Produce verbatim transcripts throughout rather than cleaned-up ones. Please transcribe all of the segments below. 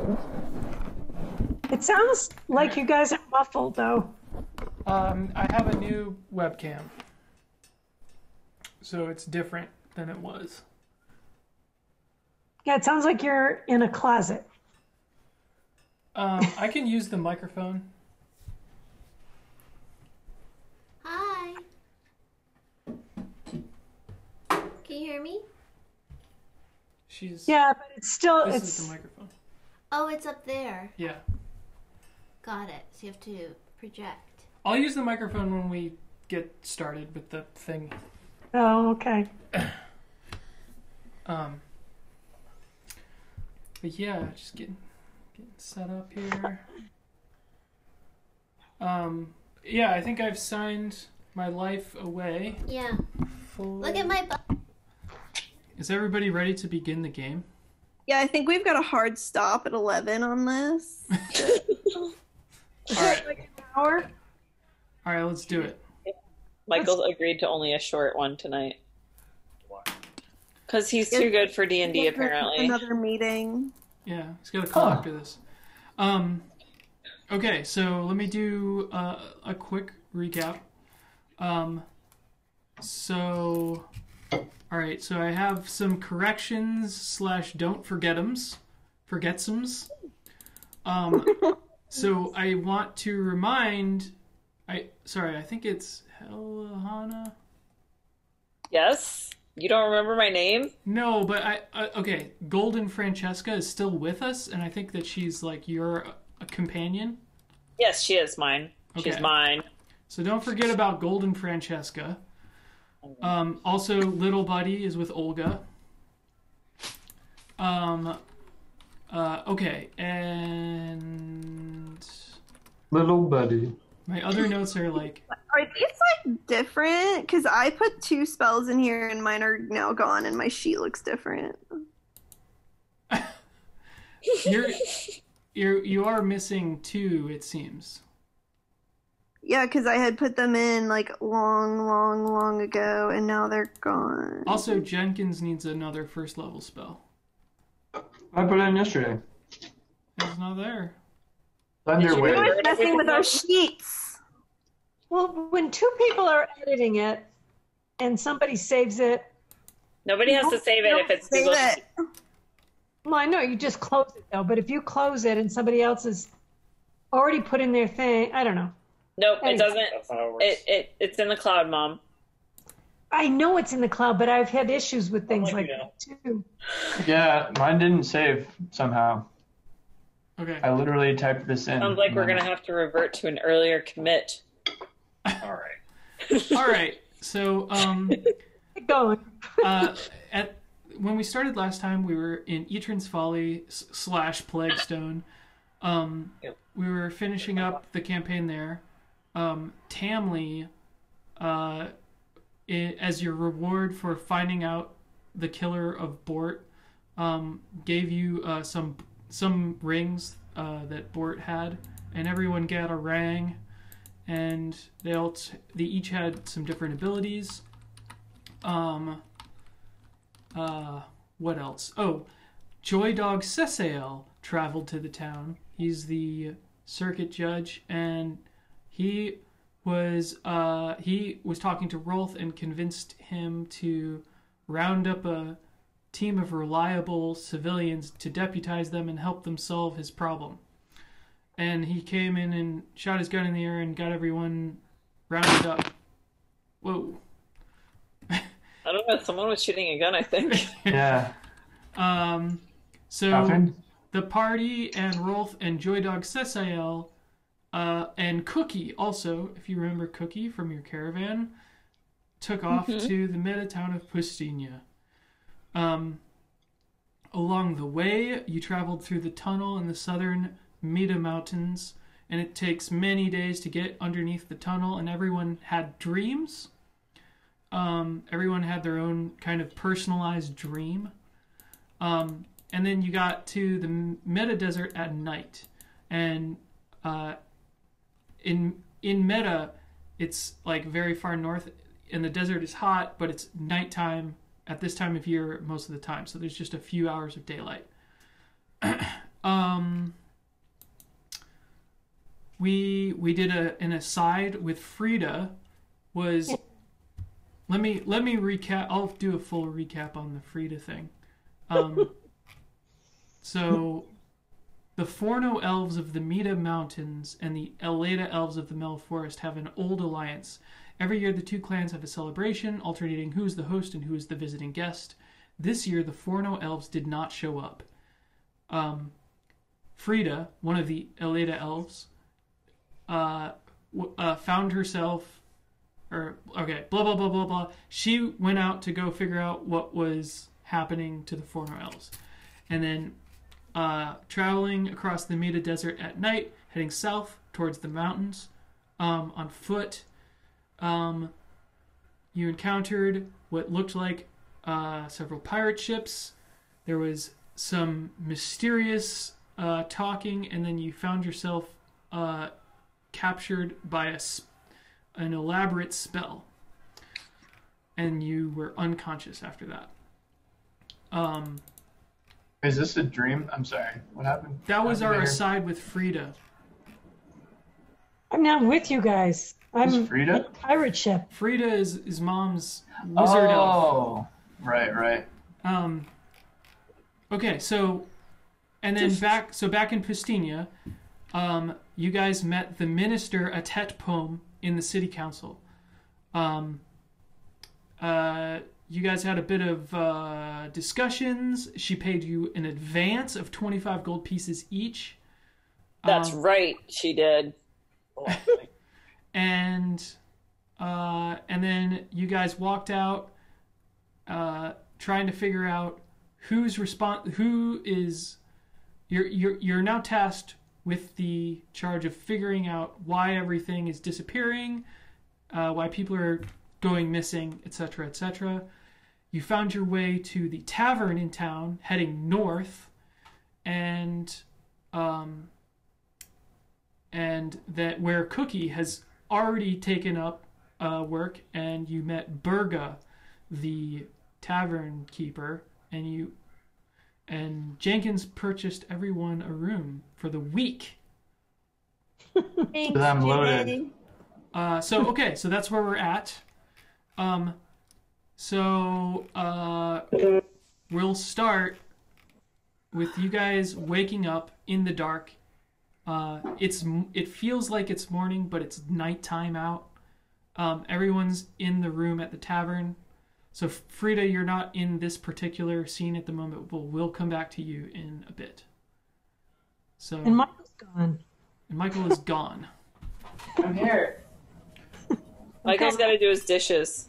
It sounds like you guys are muffled, though. Um, I have a new webcam, so it's different than it was. Yeah, it sounds like you're in a closet. Um, I can use the microphone. Hi. Can you hear me? She's. Yeah, but it's still This it's is the microphone. Oh, it's up there. Yeah. Got it. So you have to project. I'll use the microphone when we get started with the thing. oh okay. Um. But yeah, just getting getting set up here. Um. Yeah, I think I've signed my life away. Yeah. Full... Look at my bu- Is everybody ready to begin the game? Yeah, I think we've got a hard stop at eleven on this. Is All it right. like an hour? All right, let's do it. Michael's agreed to only a short one tonight. Because he's too good for D and D, apparently. Another meeting. Yeah, he's got a call after this. Um, okay, so let me do uh, a quick recap. Um, so, all right, so I have some corrections slash don't forget'ems, forgetsums. Um, so I want to remind, I sorry, I think it's Helahana. Yes? You don't remember my name? No, but I, uh, okay, Golden Francesca is still with us, and I think that she's like your a companion. Yes, she is mine. She's Okay. mine. So don't forget about Golden Francesca. Um, also, Little Buddy is with Olga. Um, uh, okay, and Little buddy. my other notes are like, Are these like different? Because I put two spells in here and mine are now gone and my sheet looks different. you're, you're, you are missing two, it seems. Yeah, because I had put them in like long, long, long ago and now they're gone. Also, Jenkins needs another first level spell. I put it in yesterday. It's not there. Thunderwave. It was messing with our sheets. Well, when two people are editing it and somebody saves it, Nobody has to save it if it's Save Google. it. well, I know you just close it though, but if you close it and somebody else has already put in their thing, I don't know. Nope, it Anyway. doesn't. That's not how it works. It, it It's in the cloud, Mom. I know it's in the cloud, but I've had issues with things like like you that too. Yeah, mine didn't save somehow. Okay. I literally typed this in. Sounds like and we're then- going to have to revert to an earlier commit. All right. All right. So, um, Keep going. uh, at when we started last time, we were in Etran's Folly s- slash Plaguestone. Um, Yep. we were finishing up the campaign there. Um, Tamley, uh, i as your reward for finding out the killer of Bort, um, gave you uh, some some rings uh, that Bort had, and everyone got a rang, and they all t- they each had some different abilities. Um. Uh. What else? Oh, Joy Dog Sessael traveled to the town. He's the circuit judge, and he was uh he was talking to Rolf and convinced him to round up a team of reliable civilians to deputize them and help them solve his problem. And he came in and shot his gun in the air and got everyone rounded up. Whoa. I don't know. Someone was shooting a gun, I think. Yeah. Um, so Nothing? the party and Rolf and Joy Dog Sessael, uh, and Cookie also, if you remember Cookie from your caravan, took off to the meta town of Pustinia. Um, along the way, you traveled through the tunnel in the southern Meta Mountains, and it takes many days to get underneath the tunnel, and everyone had dreams. Um, everyone had their own kind of personalized dream. Um, and then you got to the Meta Desert at night, and uh, in in Meta, it's like very far north, and the desert is hot, but it's nighttime at this time of year most of the time, so there's just a few hours of daylight. um, um, we we did a an aside with Frida. Was let me let me recap. I'll do a full recap on the Frida thing. Um, so the Forno elves of the Meta Mountains and the Eleda elves of the Mel Forest have an old alliance. Every year, the two clans have a celebration, alternating who is the host and who is the visiting guest. This year, the Forno elves did not show up. Um, Frida, one of the Eleda elves, uh, w- uh, found herself, or okay, blah blah blah blah blah. She went out to go figure out what was happening to the Forno elves, and then uh, traveling across the Meta Desert at night, heading south towards the mountains, um, on foot. Um, you encountered what looked like uh, several pirate ships. There was some mysterious uh, talking, and then you found yourself uh, captured by a sp- an elaborate spell, and you were unconscious after that. Um, Is this a dream? I'm sorry. What happened? that was our Happened aside with Frida. I'm not with you guys. I'm Is Frida? in a pirate ship. Frida is, is mom's wizard elf. Oh, right, right. Um, okay, so, and then back, so back in Pistina, um, you guys met the minister Atet Pom in the city council. Um, uh, you guys had a bit of uh, discussions. She paid you an advance of twenty-five gold pieces each. That's Um, right, she did. Oh, my- and uh, and then you guys walked out, uh, trying to figure out who's respon- who is you're you're you're now tasked with the charge of figuring out why everything is disappearing, uh, why people are going missing, et cetera, et cetera. You found your way to the tavern in town, heading north, and um, and that where Cookie has already taken up uh, work, and you met Burga, the tavern keeper, and you and Jenkins purchased everyone a room for the week. Thanks, I'm loaded. Jay. Uh, so okay, so that's where we're at. Um, so uh, we'll start with you guys waking up in the dark. Uh, it's it feels like it's morning, but it's nighttime out. Um, everyone's in the room at the tavern. So Frida, you're not in this particular scene at the moment, but we'll come back to you in a bit. So And Michael's gone. and Michael is gone. I'm here. Michael's got to do his dishes.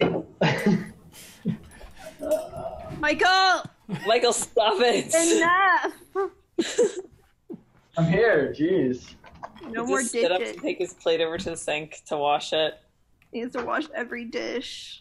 Michael, Michael, stop it. enough. I'm here. Jeez. No He more just stood up to dishes. take his plate over to the sink to wash it. He has to wash every dish.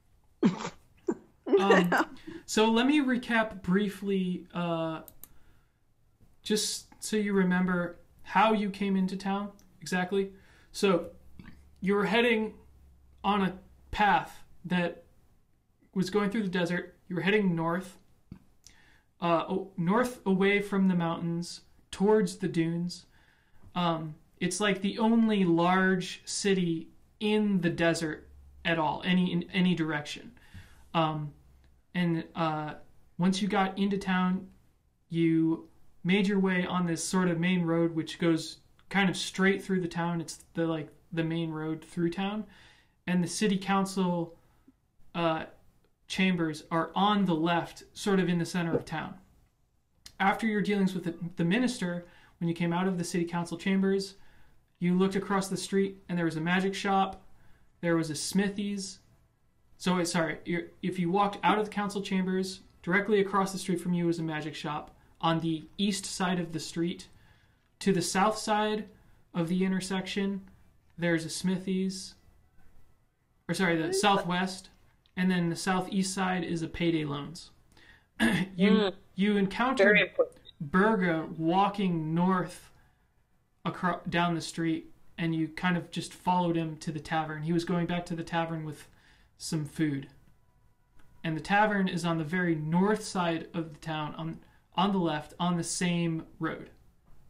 Um, so let me recap briefly, uh, just so you remember how you came into town exactly. So you were heading on a path that was going through the desert. You were heading north, uh, o- north away from the mountains towards the dunes. Um, it's like the only large city in the desert at all, any in any direction. Um, and uh, once you got into town, you made your way on this sort of main road, which goes kind of straight through the town. It's the like the main road through town, and the city council uh, chambers are on the left, sort of in the center of town. After your dealings with the, the minister, when you came out of the city council chambers, you looked across the street, and there was a magic shop. There was a smithy's. So, sorry, you're, if you walked out of the council chambers, directly across the street from you was a magic shop. On the east side of the street, to the south side of the intersection, there's a smithy's. Or sorry, the southwest. And then the southeast side is a Payday Loans. you Mm. you Very encountered important. Burga walking north across down the street, and you kind of just followed him to the tavern. He was going back to the tavern with some food. And the tavern is on the very north side of the town, on on the left, on the same road.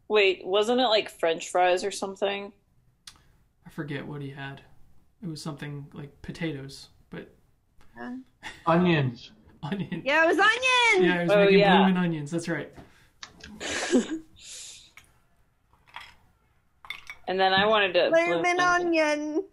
Wait, wasn't it like French fries or something? I forget what he had. It was something like potatoes, but Onions. onion. Yeah, it was onion. Yeah, he was Oh, making yeah. bloomin' onions. That's right. And then I wanted to Bloomin' onion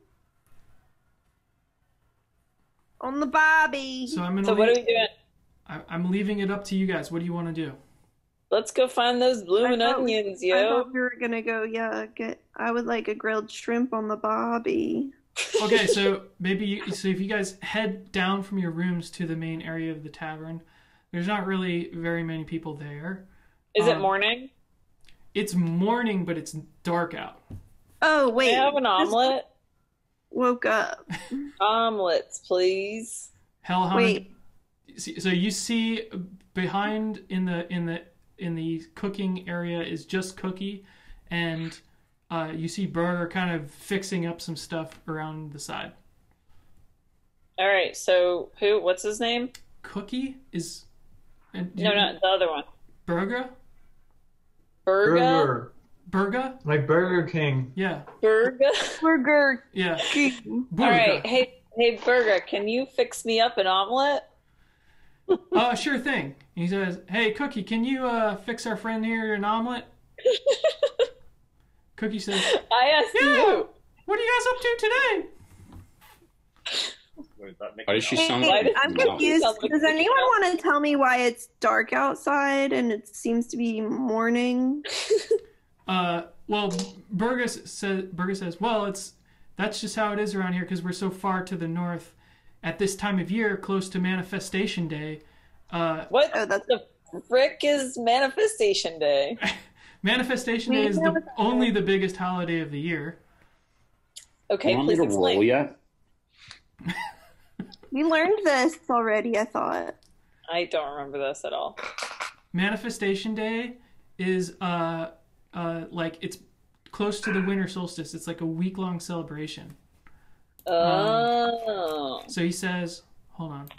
on the Barbie. So I'm gonna. So what are leave- we doing? I, I'm leaving it up to you guys. What do you want to do? Let's go find those bloomin' I thought- onions, I yo. thought we were gonna go. Yeah, get. I would like a grilled shrimp on the Barbie. Okay, so maybe you, so if you guys head down from your rooms to the main area of the tavern, there's not really very many people there. Is it Um, morning? It's morning, but it's dark out. Oh wait, Can I have an just omelet? woke up. Omelets, please. Hell, how Wait. many? see- So you see behind in the in the in the cooking area is just Cookie, and uh, you see Burger kind of fixing up some stuff around the side. All right, so who? What's his name? Cookie is. And No, no, the other one. Burger. Burger. Burger. Burger. Like Burger King. Yeah. Burger. Burger Yeah. King. Burger. All right, hey, hey, Burger, can you fix me up an omelet? Uh, sure thing. He says, "Hey, Cookie, can you uh fix our friend here an omelet?" Cookie says, I asked "Yeah. you. What are you guys up to today?" Why does she Hey, sound Why like does- I'm no. confused. Sounds like Does a anyone cow. want to tell me why it's dark outside and it seems to be morning? Uh, well, Burgess says, Burgess says, "Well, it's that's just how it is around here because we're so far to the north. At this time of year, close to Manifestation Day, uh, What Oh, that's the frick is Manifestation Day? Manifestation Day We is know the, that. only the biggest holiday of the year." Okay, You want me please to explain. roll yet? we learned this already. I thought. I don't remember this at all. Manifestation Day is uh uh like it's close to the winter solstice. It's like a week long celebration. Oh. So he says, hold on.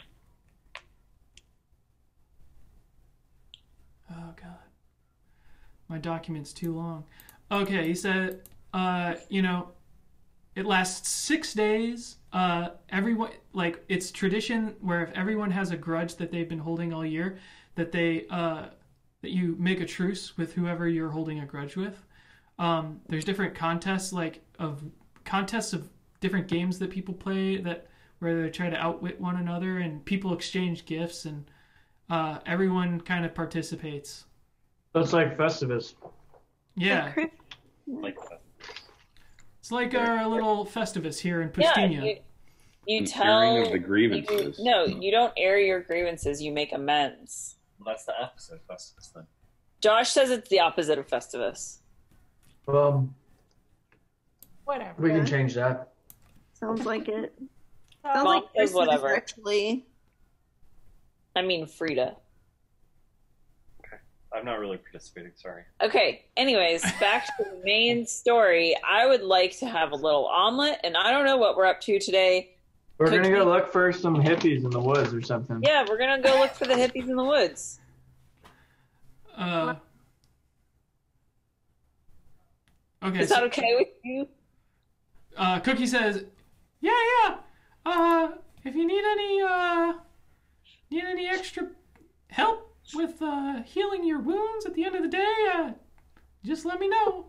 Oh god. My document's too long. Okay, he said uh you know, it lasts six days. Uh everyone like it's tradition where if everyone has a grudge that they've been holding all year, that they uh that you make a truce with whoever you're holding a grudge with. Um, there's different contests, like of contests of different games that people play that where they try to outwit one another, and people exchange gifts, and uh, everyone kind of participates. That's like Festivus. Yeah, Like it's like our little Festivus here in Yeah, Pustinha. you, you An tell. airing of the grievances. You, no, you don't air your grievances. You make amends. Well, that's the opposite of Festivus then. Josh says it's the opposite of Festivus. Well, Whatever. we can change that. Sounds like it. Uh, Sounds Mom like says Christmas, whatever. actually. I mean, Frida. I'm not really participating, sorry. Okay, anyways, back to the main story. I would like to have a little omelet, and I don't know what we're up to today. We're gonna Cookie. go look for some hippies in the woods or something. Yeah, we're gonna go look for the hippies in the woods. Uh, okay, Is so, that okay with you? uh, Cookie says, "Yeah, yeah. Uh, if you need any uh, need any extra help with uh, healing your wounds at the end of the day, uh, just let me know."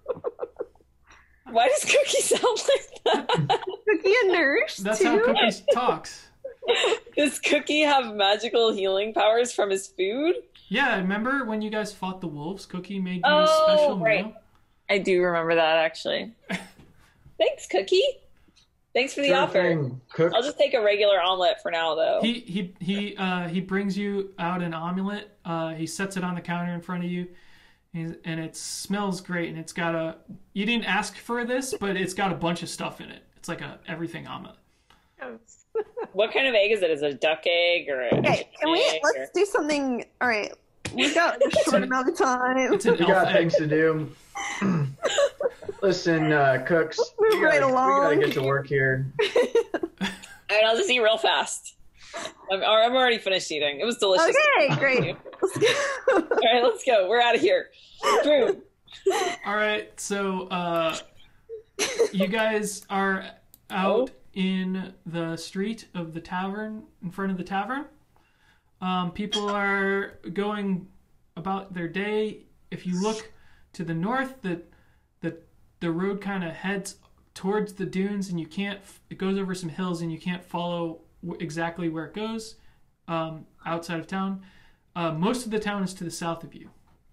Why does Cookie sound like that? Cookie a nurse That's too. how Cookie talks. Does Cookie have magical healing powers from his food? Yeah, remember when you guys fought the wolves? Cookie made you Oh, a special right. meal. I do remember that, actually. Thanks, Cookie. Thanks for the Sure offer. thing. Cook. I'll just take a regular omelet for now, though. He he he uh, he brings you out an omelet. Uh, he sets it on the counter in front of you, and and it smells great. And it's got a you didn't ask for this, but it's got a bunch of stuff in it. It's like a everything omelet. What kind of egg is it? Is it a duck egg or a Okay, chicken can we egg, or- let's do something? All right, we got a short amount of time. It's an We elf got egg. things to do. Listen, uh, cooks. Let's move we gotta, right along. We gotta get to work here. All right, I'll just eat real fast. I'm, I'm already finished eating. It was delicious. Okay, great. Let's go. All right, let's go. We're out of here. Boom. All right, so uh, you guys are out in the street of the tavern, in front of the tavern. Um, people are going about their day. If you look to the north, the the the road kind of heads towards the dunes, and you can't. It goes over some hills, and you can't follow w- exactly where it goes um, outside of town. Uh, most of the town is to the south of you.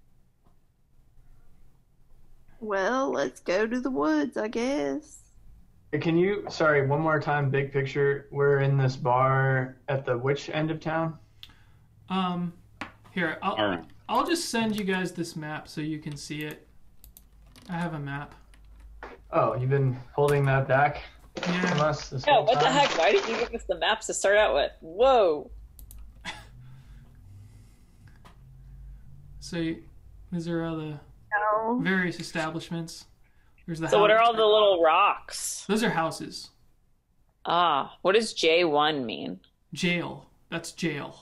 Well, let's go to the woods, I guess. Can you, sorry, one more time, big picture. We're in this bar at the which end of town? Um, here, I'll, All right. I'll just send you guys this map so you can see it. I have a map. Oh, you've been holding that back from Yeah. us this Yeah, whole what the time? heck? Why did you give us the maps to start out with? Whoa. So you- these are all the No. various establishments. There's the So what house- are all the little rocks? Those are houses. Ah, what does J one mean? Jail. That's jail.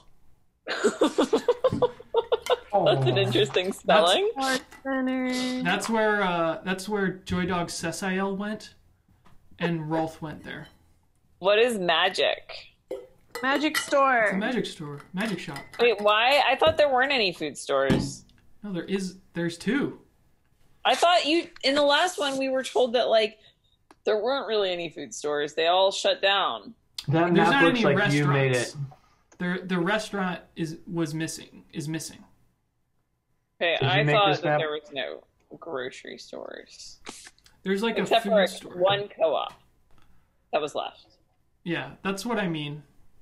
That's an interesting spelling. Art Center. That's where uh, that's where Joy Dog Sessiel went, and Rolf went there. What is magic? Magic It's a store. magic store, magic shop. Wait, why? I thought there weren't any food stores. No, there is. There's two. I thought you in the last one we were told that like there weren't really any food stores. They all shut down. That There's map not looks any like you made it. restaurants. The the restaurant is was missing. Is missing. Okay, Did you I make thought this that map? there was no grocery stores There's like except a for food store. one co-op that was left. Yeah, that's what I mean.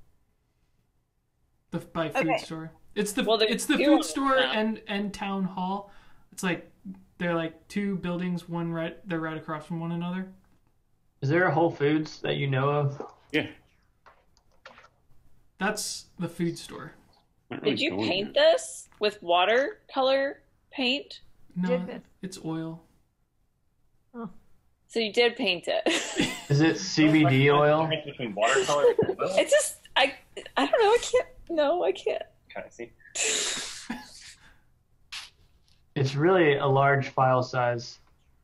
The by food Okay. store. It's the Well, there's it's the two on food the store map. and and town hall. It's like they're like two buildings. One right they're right across from one another. Is there a Whole Foods that you know of? Yeah. That's the food store. Not really Did you going paint there. this with watercolor paint? No, Did it. it's oil. So you did paint it. Is it C B D oil? Difference between watercolor and oil? It's just I I don't know. I can't. No, I can't. Kind of see. It's really a large file size.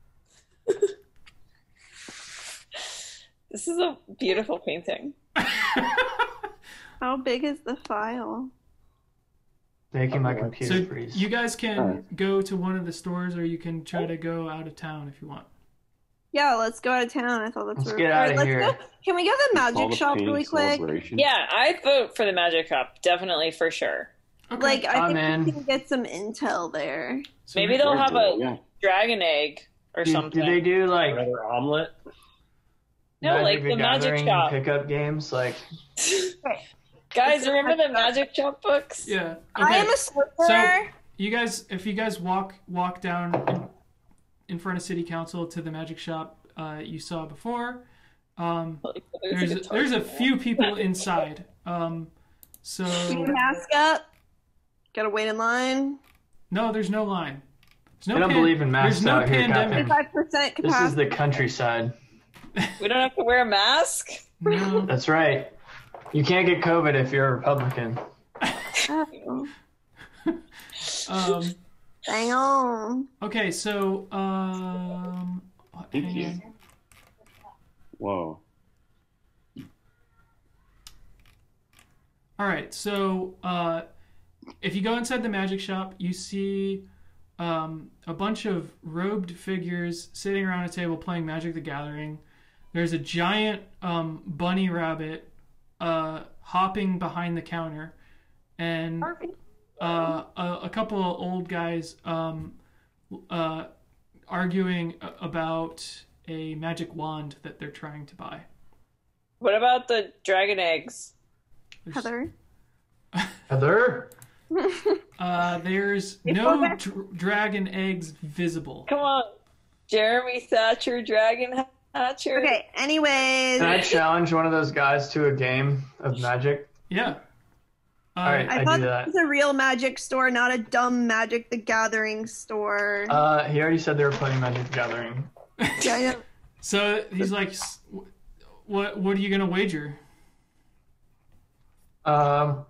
This is a beautiful painting. How big is the file? Making my So computer So freeze. you guys can Alright. go to one of the stores, or you can try to go out of town if you want. Yeah, let's go out of town. I thought that's Let's where. get Alright, outta let's here. Go. Can we go to the Call magic the shop painting really quick? celebration. Yeah, I vote for the magic shop. Definitely for sure. Okay. Like, I I'm think in. we can get some intel there. So Maybe you're- they'll have a Yeah. dragon egg or do, something. do they do like Another omelet. No, like Magic the the magic Gathering shop. pickup games? Like, Guys, remember the magic shop books? Yeah. I Okay. am a sorcerer. You guys, if you guys walk walk down in, in front of City Council to the magic shop uh, you saw before, um, Like, there's a a, guitar. there's a few people inside. Um, so Mask up. Gotta wait in line. no, there's no line. There's no I don't pan- believe in masks There's no out here, pandemic. Captain. Five percent This is capacity. the countryside. We don't have to wear a mask. No. That's right. You can't get COVID if you're a Republican. Oh, Um, hang on. okay, so um, Thank hang you. on. Whoa. All right, so uh, if you go inside the magic shop, you see um, a bunch of robed figures sitting around a table playing Magic the Gathering. There's a giant um, bunny rabbit uh, hopping behind the counter, and uh, a, a couple of old guys um, uh, arguing a- about a magic wand that they're trying to buy. What about the dragon eggs? There's- Heather. Heather? Uh, there's no dr- dragon eggs visible. Come on, Jeremy Thatcher, Dragon Hatcher. Okay, anyways. Can I challenge one of those guys to a game of Magic? Yeah. Uh, All right. I I thought do this that. was a real magic store, not a dumb Magic the Gathering store. Uh, he already said they were playing Magic the Gathering. yeah, I know. So he's like, "S- "What? What are you gonna wager?" Um,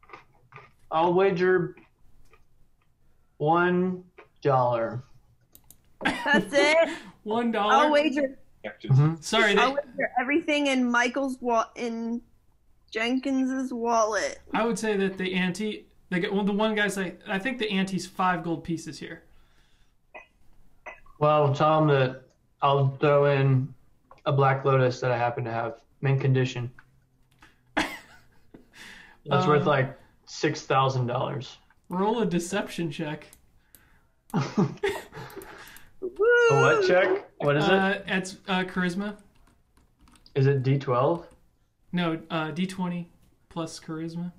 I'll wager one dollar. That's it. One dollar. I'll wager. Mhm. Sorry, I'll they, wager everything in Michael's wa- in Jenkins's wallet. I would say that the ante. They get well. The one guy's like, I think the ante's five gold pieces here. Well, tell them that I'll throw in a Black Lotus that I happen to have, mint condition. That's worth Um, like six thousand dollars. Roll a deception check. A what check? What is it? Uh, it's uh, charisma. Is it D twelve? No, uh, D twenty plus charisma.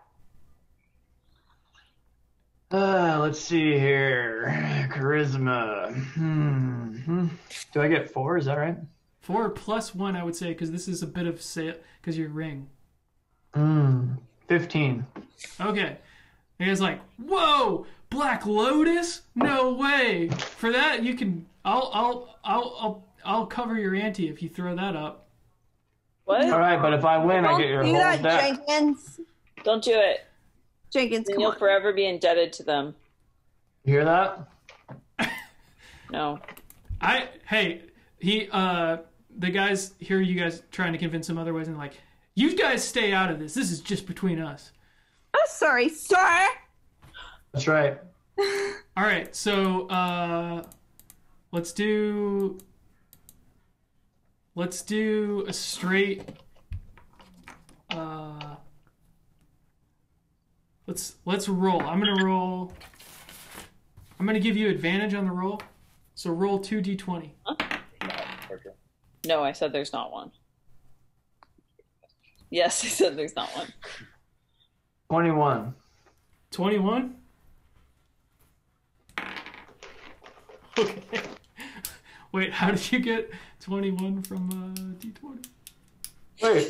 Uh, let's see here. Charisma. Hmm. Do I get four? Is that right? Four plus one, I would say, because this is a bit of sale, because your ring. Hmm. Fifteen. Okay. The guy's like, whoa, Black Lotus? No way. For that, you can. I'll, I'll, I'll, I'll, I'll cover your ante if you throw that up. What? All right, but if I win, I Don't get your do whole that, deck. Jenkins. Don't do it. Jenkins, Then come you'll on. forever be indebted to them. You hear that? No. I, hey, he, uh, the guys hear you guys trying to convince him otherwise, and like, you guys stay out of this. This is just between us. Oh, sorry, sir. That's right. All right, so uh, let's do let's do a straight. Uh, let's let's roll. I'm gonna roll. I'm gonna give you advantage on the roll. So roll two d twenty. No, I said there's not one. Yes, I said there's not one. Twenty-one. Twenty-one. Okay. Wait, how did you get twenty-one from uh, d twenty? Wait.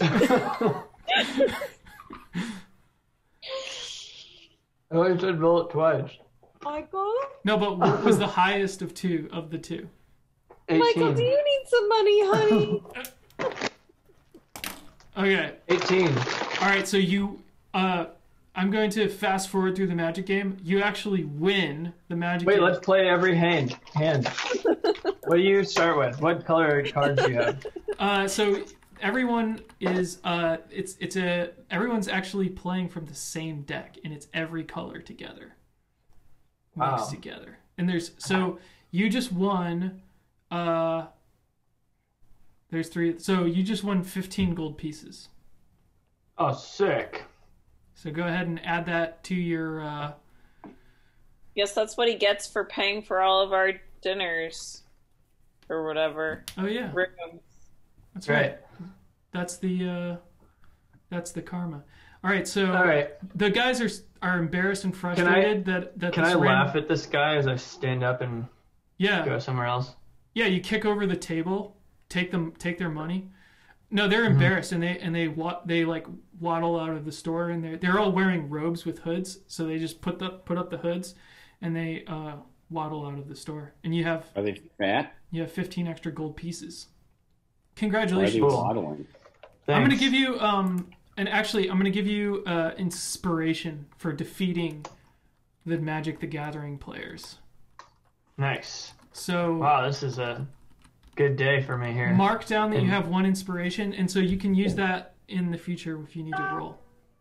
I only said roll it twice. Michael? No, but what was the highest of two of the two? Michael, do Eighteen. you need some money, honey? Okay. Eighteen. All right. So you, uh, I'm going to fast forward through the magic game. You actually win the magic Wait, game. let's play every hand. Hand. What do you start with? What color cards do you have? Uh, so everyone is, uh, it's it's a everyone's actually playing from the same deck, and it's every color together, mixed Wow. together. And there's so you just won. Uh, there's three. So you just won fifteen gold pieces. Oh, sick. So go ahead and add that to your. Uh, Yes, that's what he gets for paying for all of our dinners. Or whatever. oh yeah, Rooms. that's Right. right. That's the. Uh, that's the karma. All right. So All right. the guys are are embarrassed and frustrated that that Can this I ran- laugh at this guy as I stand up and Yeah. go somewhere else? Yeah, you kick over the table, take them, take their money. No, they're Mm-hmm. embarrassed, and they and they wa- they like waddle out of the store, and they're they're all wearing robes with hoods, so they just put the put up the hoods, and they uh, waddle out of the store, and you have Are they fat? you have fifteen extra gold pieces. Why are they Congratulations! Cool. waddling? I'm gonna Thanks. give you um, and actually I'm gonna give you uh, inspiration for defeating the Magic the Gathering players. Nice. So. Wow, this is a good day for me here. Mark down that you And- have one inspiration, and so you can use that in the future if you need to roll.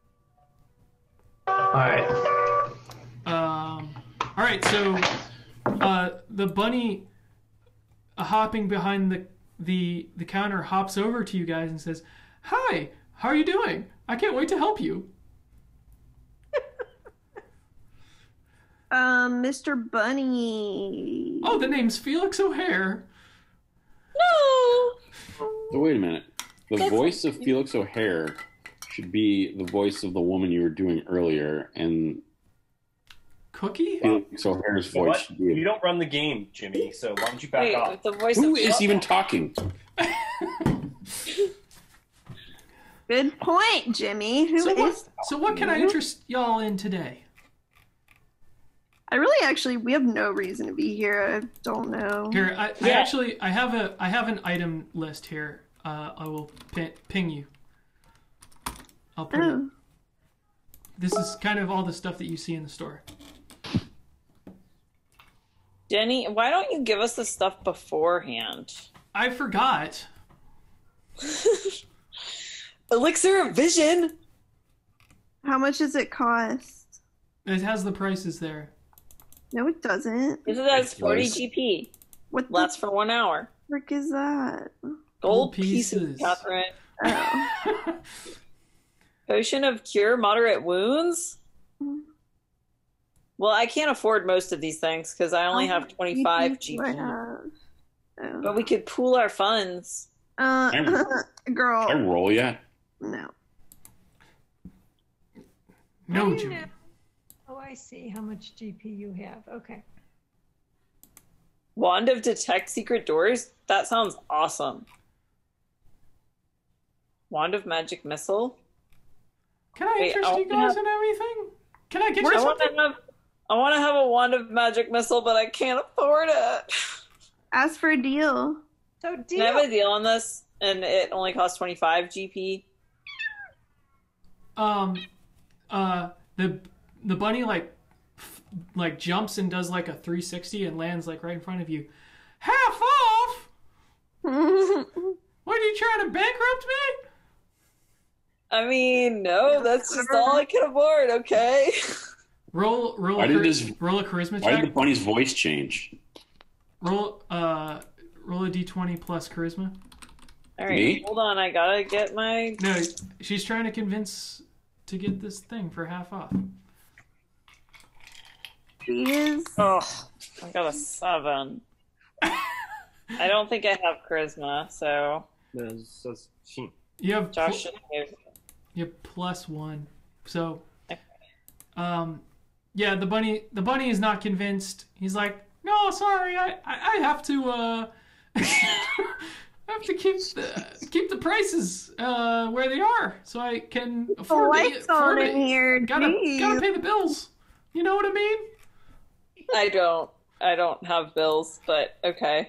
All right. Um, all right, so uh, the bunny, uh, hopping behind the, the the counter, hops over to you guys and says, "Hi, how are you doing? I can't wait to help you." Um, Mister Bunny. Oh, the name's Felix O'Hare. No! So wait a minute. The voice of Felix O'Hare should be the voice of the woman you were doing earlier, and Cookie? Felix O'Hare's You know voice what? should be. You don't run the game, Jimmy, so why don't you back Wait, off? with the voice Who of is even talking? Good point, Jimmy. Who is? So what, so what can I interest y'all in today? I really actually we have no reason to be here. I don't know. Here, I, I Yeah. actually I have a I have an item list here. Uh, I will ping, ping you. I'll put it. Oh. This is kind of all the stuff that you see in the store. Jenny, why don't you give us the stuff beforehand? I forgot. Elixir of Vision. How much does it cost? It has the prices there. No, it doesn't. This has It's forty nice. G P. What the Lasts for one hour. frick is that? Gold pieces, pieces. Catherine. Oh. Potion of Cure Moderate Wounds? Well, I can't afford most of these things because I only How have much twenty-five G G P P. do I have? Oh. But we could pool our funds. Uh, girl, I roll yet? no. No, you Jimmy. know? Oh, I see how much G P you have. Okay. Wand of Detect Secret Doors? That sounds awesome. Wand of Magic Missile? Can I Wait, interest I you wanna guys have- in everything? Can I get I you want something? to have I want to have a Wand of Magic Missile, but I can't afford it. Ask for a deal. So Can I have a deal. deal on this? And it only costs twenty-five G P? Um, uh, the the bunny like f- like jumps and does like a three sixty and lands like right in front of you. Half off? What are you trying to bankrupt me? I mean, no, that's just all I can afford, okay? Roll roll Why a, did char- this- roll a charisma Why did the check. bunny's voice change? Roll uh roll a d twenty plus charisma. All right, Me? hold on. I gotta get my. No, she's trying to convince to get this thing for half off. Please. Oh, I got a seven. I don't think I have charisma, so That's, that's cheap. You have Josh pl- should have. you have plus one. So, um, yeah, the bunny the bunny is not convinced. He's like, no, sorry, I I, I have to uh. I have to keep the keep the prices uh, where they are, so I can The afford to lights on afford in it. here. Gotta Jeez. gotta pay the bills. You know what I mean? I don't. I don't have bills, but okay.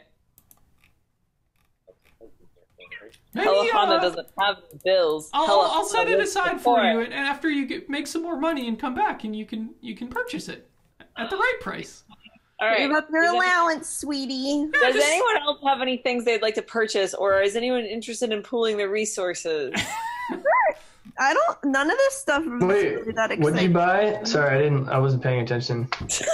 Maybe, Telefana uh, doesn't have bills. I'll, Telefana I'll set it lives aside for before. you, and and after you get, make some more money and come back, and you can you can purchase it at the right price. All right. Give up your Does any- allowance, sweetie. Yeah, Does just- anyone else have any things they'd like to purchase, or is anyone interested in pooling the resources? I don't. None of this stuff is Wait, really that what'd you exciting. buy? Sorry, I didn't. I wasn't paying attention.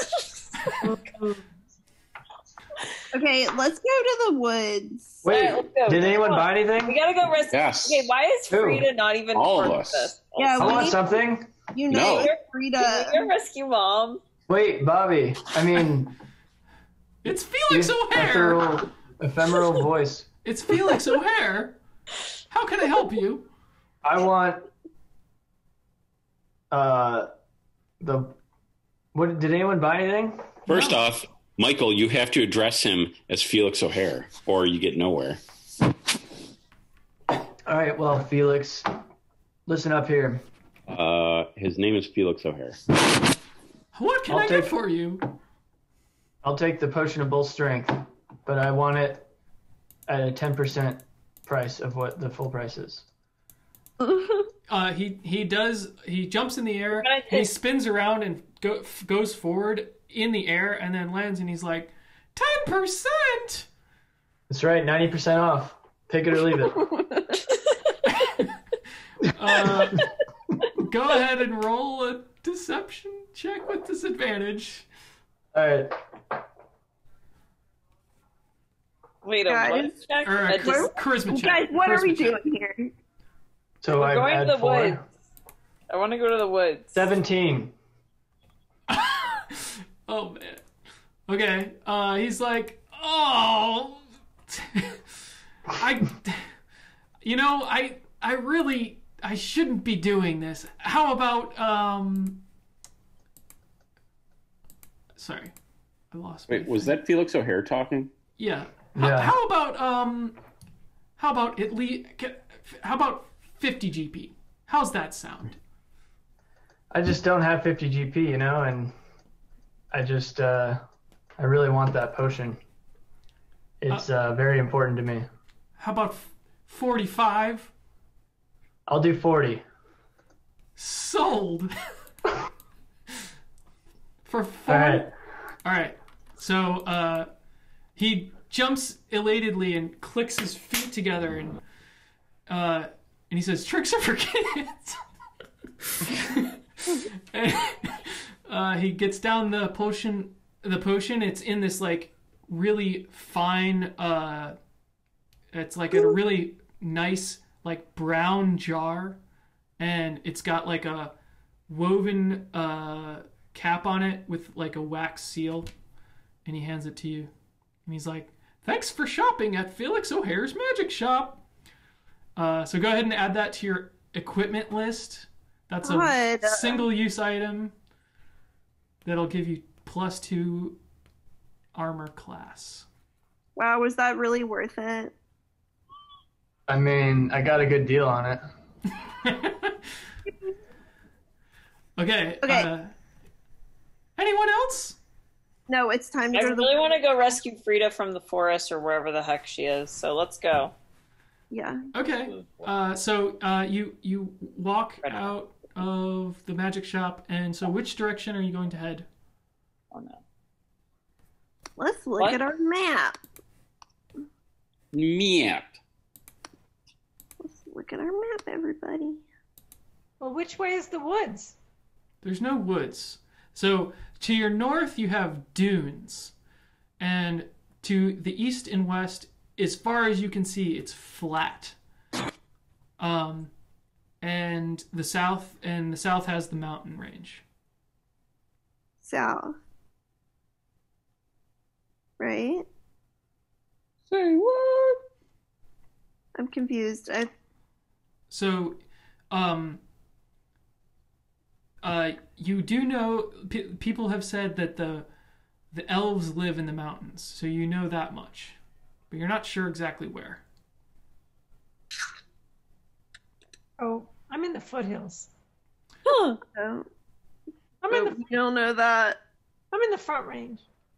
Okay, let's go to the woods. Wait, Alright, let's go. did anyone Come on. buy We anything? gotta go rescue. Yes. Okay, why is Who? Frida not even All of part us. this? Yeah, I we want need something. you No. know, You're Frida. You're rescue mom. Wait, Bobby. I mean, It's Felix you O'Hare. ephemeral, ephemeral voice. It's Felix O'Hare. How can I help you? I want. Uh, the. What did anyone buy anything? First No. off, Michael, you have to address him as Felix O'Hare, or you get nowhere. All right, well, Felix, listen up here. Uh, his name is Felix O'Hare. What can I'll I get take- for you? I'll take the potion of bull strength, but I want it at a ten percent price of what the full price is. Uh, he he does. He jumps in the air. Gonna He take- spins around and go, f- goes forward in the air, and then lands. And he's like, ten percent. That's right, ninety percent off. Take it or leave it. Uh, go ahead and roll a deception check with disadvantage. All right. Wait, a Guys. what check? Or a A char- dis- charisma check. Guys, what are Charisma we check. doing here? So We're I going add to the four. woods. I want to go to the woods. Seventeen. Oh man. Okay. Uh, he's like, oh, I, you know, I, I really, I shouldn't be doing this. How about, um, sorry, I lost. my Wait, was thing. that Felix O'Hare talking? Yeah. How, Yeah. how about, um, how about at least, how about fifty G P? How's that sound? I just don't have fifty G P, you know, and I just, uh, I really want that potion. It's uh, very important to me. How about forty-five? I'll do forty. Sold. For four. All right. All right. So uh, he jumps elatedly and clicks his feet together, and uh, and he says, "Tricks are for kids." and, uh, he gets down the potion. The potion. It's in this like really fine. Uh, it's like a really nice like brown jar, and it's got like a woven uh, cap on it with like a wax seal, and he hands it to you, and he's like, "Thanks for shopping at Felix O'Hare's Magic Shop." Uh, so go ahead and add that to your equipment list. That's a What? single-use item that'll give you plus two armor class. Wow, was that really worth it? I mean, I got a good deal on it. Okay. Okay. Uh, anyone else? No, it's time to I go to the really want to go rescue Frida from the forest or wherever the heck she is. So let's go. Yeah. Okay. Uh, so uh, you you walk out of the magic shop, and so which direction are you going to head? Oh no. Let's look What? at our map. Meep. Let's look at our map, everybody. Well, which way is the woods? There's no woods. So to your north you have dunes, and to the east and west, as far as you can see, it's flat. Um, and the south and the south has the mountain range. South. Right? Say what? I'm confused. I So, um, uh, you do know pe people have said that the the elves live in the mountains, so you know that much, but you're not sure exactly where. Oh, I'm in the foothills. Huh. don't. I'm in But the we don't know that. I'm in the front range.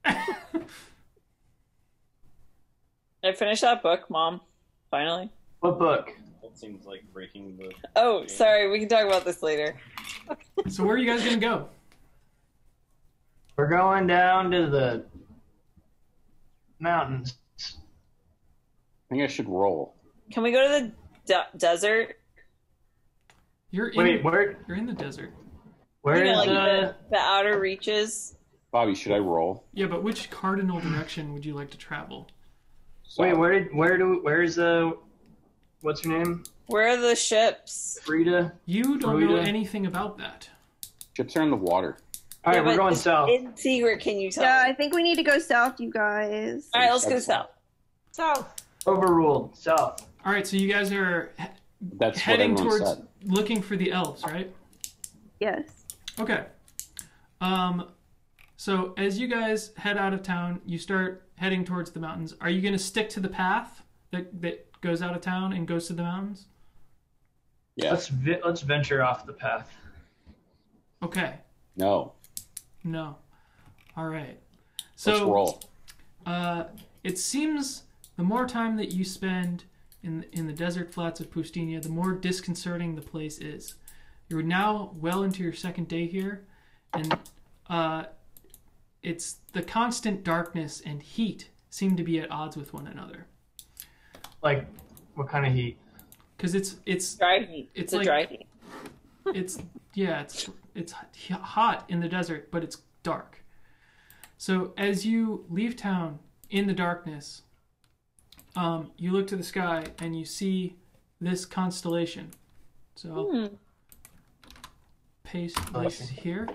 Did I finish that book, Mom? Finally. What book? That seems like breaking the. Oh, sorry. We can talk about this later. So where are you guys gonna go? We're going down to the mountains. I think I should roll. Can we go to the de- desert? You're in. Wait, where? You're in the desert. Where You know, is like uh? the, the outer reaches. Bobby, should I roll? Yeah, but which cardinal direction would you like to travel? Wait, where did? Where do? Where's uh? What's her name? Where are the ships? Frida. You don't know Fruita. anything about that. Ships are in the water. All right, Yeah, we're but going just south. In secret, can you tell? Yeah, me? I think we need to go south, you guys. All right, let's go south. South. Overruled. South. All right, so you guys are he- That's heading what everyone towards said. looking for the elves, right? Yes. Okay. Um, so as you guys head out of town, you start heading towards the mountains. Are you going to stick to the path that that goes out of town and goes to the mountains? Yeah. Let's vi- let's venture off the path. Okay. No. No. All right. Let's So roll. uh, it seems the more time that you spend in in the desert flats of Pustinia, the more disconcerting the place is. You're now well into your second day here, and uh, it's the constant darkness and heat seem to be at odds with one another. Like, what kind of heat? Because it's it's Dry heat. It's It's, a like- dry heat. it's yeah it's it's hot in the desert, but it's dark. So as you leave town in the darkness, um, you look to the sky and you see this constellation. So I'll Hmm. paste this here.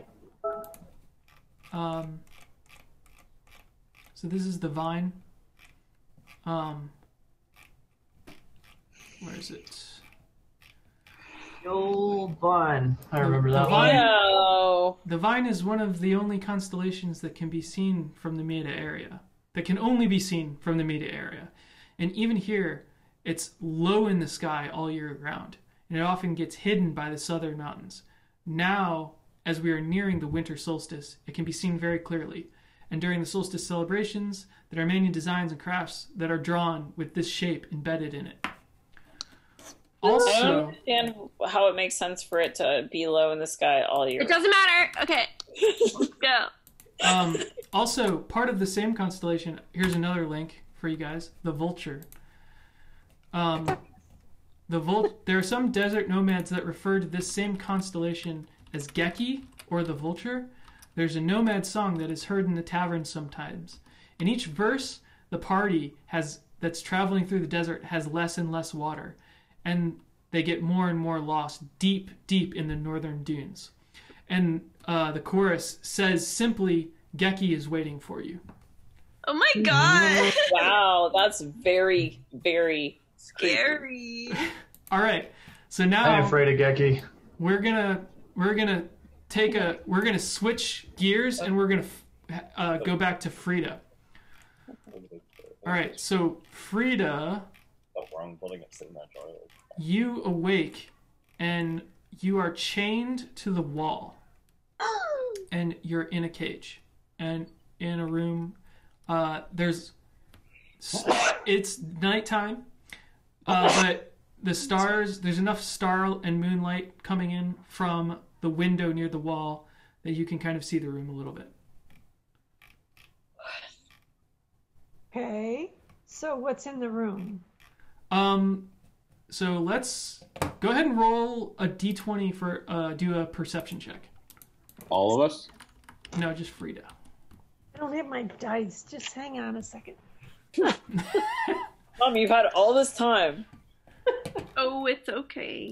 Um, so this is the vine. Um, where is it? The old vine. I The- remember the that vine- one. No. The Vine is one of the only constellations that can be seen from the Meta area. That can only be seen from the Meta area. And even here, it's low in the sky all year round. And it often gets hidden by the southern mountains. Now, as we are nearing the winter solstice, it can be seen very clearly. And during the solstice celebrations, there are many designs and crafts that are drawn with this shape embedded in it. I don't Also, understand how it makes sense for it to be low in the sky all year. It doesn't matter. Okay. Let's go. Um, also, part of the same constellation, here's another link for you guys, the Vulture. Um, the Vul- there are some desert nomads that refer to this same constellation as Geki, or the Vulture. There's a nomad song that is heard in the taverns sometimes. In each verse, the party has that's traveling through the desert has less and less water, and they get more and more lost deep, deep in the northern dunes. And uh, the chorus says simply, Geki is waiting for you. Oh my god! Wow, that's very, very Scary. All right, so I'm now afraid of Geki. we're gonna we're gonna take a we're gonna switch gears and we're gonna uh, go back to Frida. All right, so Frida, Oh, wrong building. It's sitting in that jar. you awake and you are chained to the wall, and you're in a cage and in a room. Uh, there's it's nighttime, uh, but the stars there's enough star and moonlight coming in from the window near the wall that you can kind of see the room a little bit. Okay. So what's in the room? Um, so let's go ahead and roll a d twenty for uh, do a perception check. All of us? No, just Frida. I don't have my dice. Just hang on a second. Mom, you've had all this time. Oh, it's okay.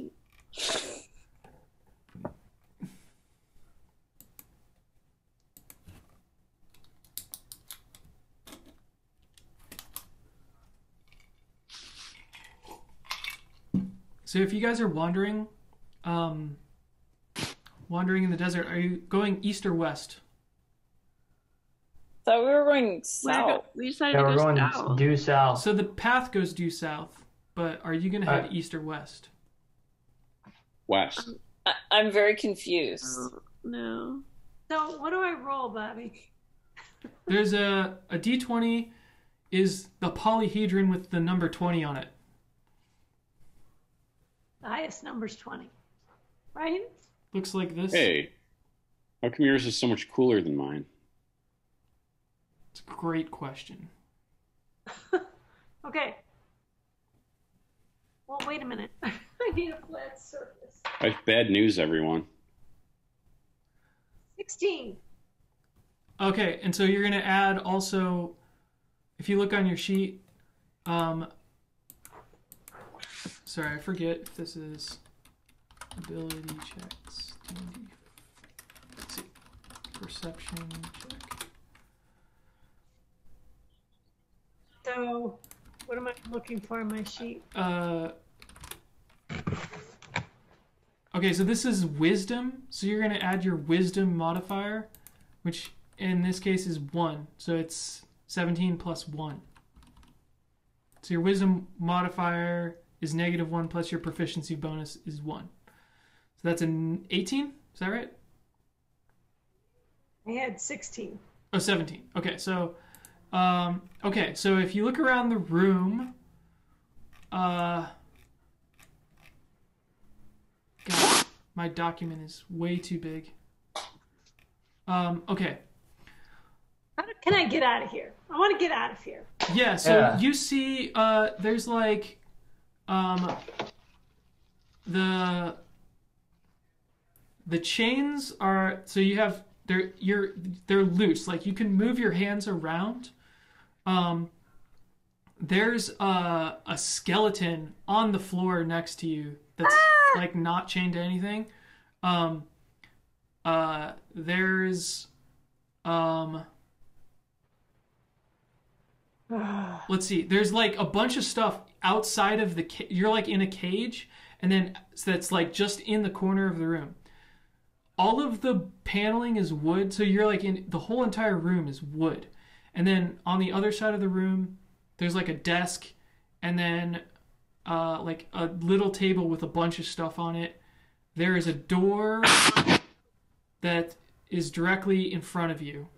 So if you guys are wandering, um, wandering in the desert, are you going east or west? Thought we were going We south. we decided Yeah, to we're go going south. due south. So the path goes due south, but are you going to head Uh, east or west? West. I- I'm very confused. Oh, no. So what do I roll, Bobby? There's a a d twenty is the polyhedron with the number twenty on it. The highest number's twenty. Right? Looks like this. Hey, how come yours is so much cooler than mine? It's a great question. Okay. Well, wait a minute. I need a flat surface. I have bad news, everyone. sixteen. Okay, and so you're going to add also, if you look on your sheet, um, sorry, I forget if this is ability checks. D and D. Let's see. Perception check. So what am I looking for on my sheet? Uh, okay, so this is wisdom. So you're going to add your wisdom modifier, which in this case is one. So it's seventeen plus one. So your wisdom modifier is negative one plus your proficiency bonus is one. So that's an eighteen? Is that right? I had sixteen. Oh, seventeen. Okay, so um, okay, so if you look around the room, uh, God, my document is way too big. Um, okay, How do- Can I get out of here? I want to get out of here. yeah. So Yeah. you see, uh, there's like, um, the the chains are so you have they're you're they're loose. Like you can move your hands around. Um, there's a, a skeleton on the floor next to you that's like not chained to anything. Um, uh, there's, um, let's see, there's like a bunch of stuff outside of the, ca- you're like in a cage, and then so that's like just in the corner of the room. All of the paneling is wood, so you're like in, the whole entire room is wood. And then on the other side of the room, there's like a desk, and then uh, like a little table with a bunch of stuff on it. There is a door that is directly in front of you,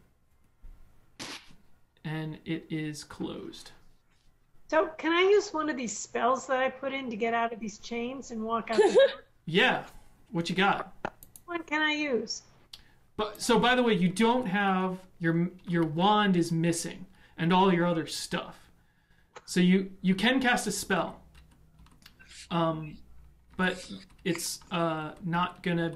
and it is closed. So can I use one of these spells that I put in to get out of these chains and walk out the door? Yeah, what you got? What can I use? But so by the way, you don't have your your wand is missing and all your other stuff. So you you can cast a spell. Um, but it's uh not gonna.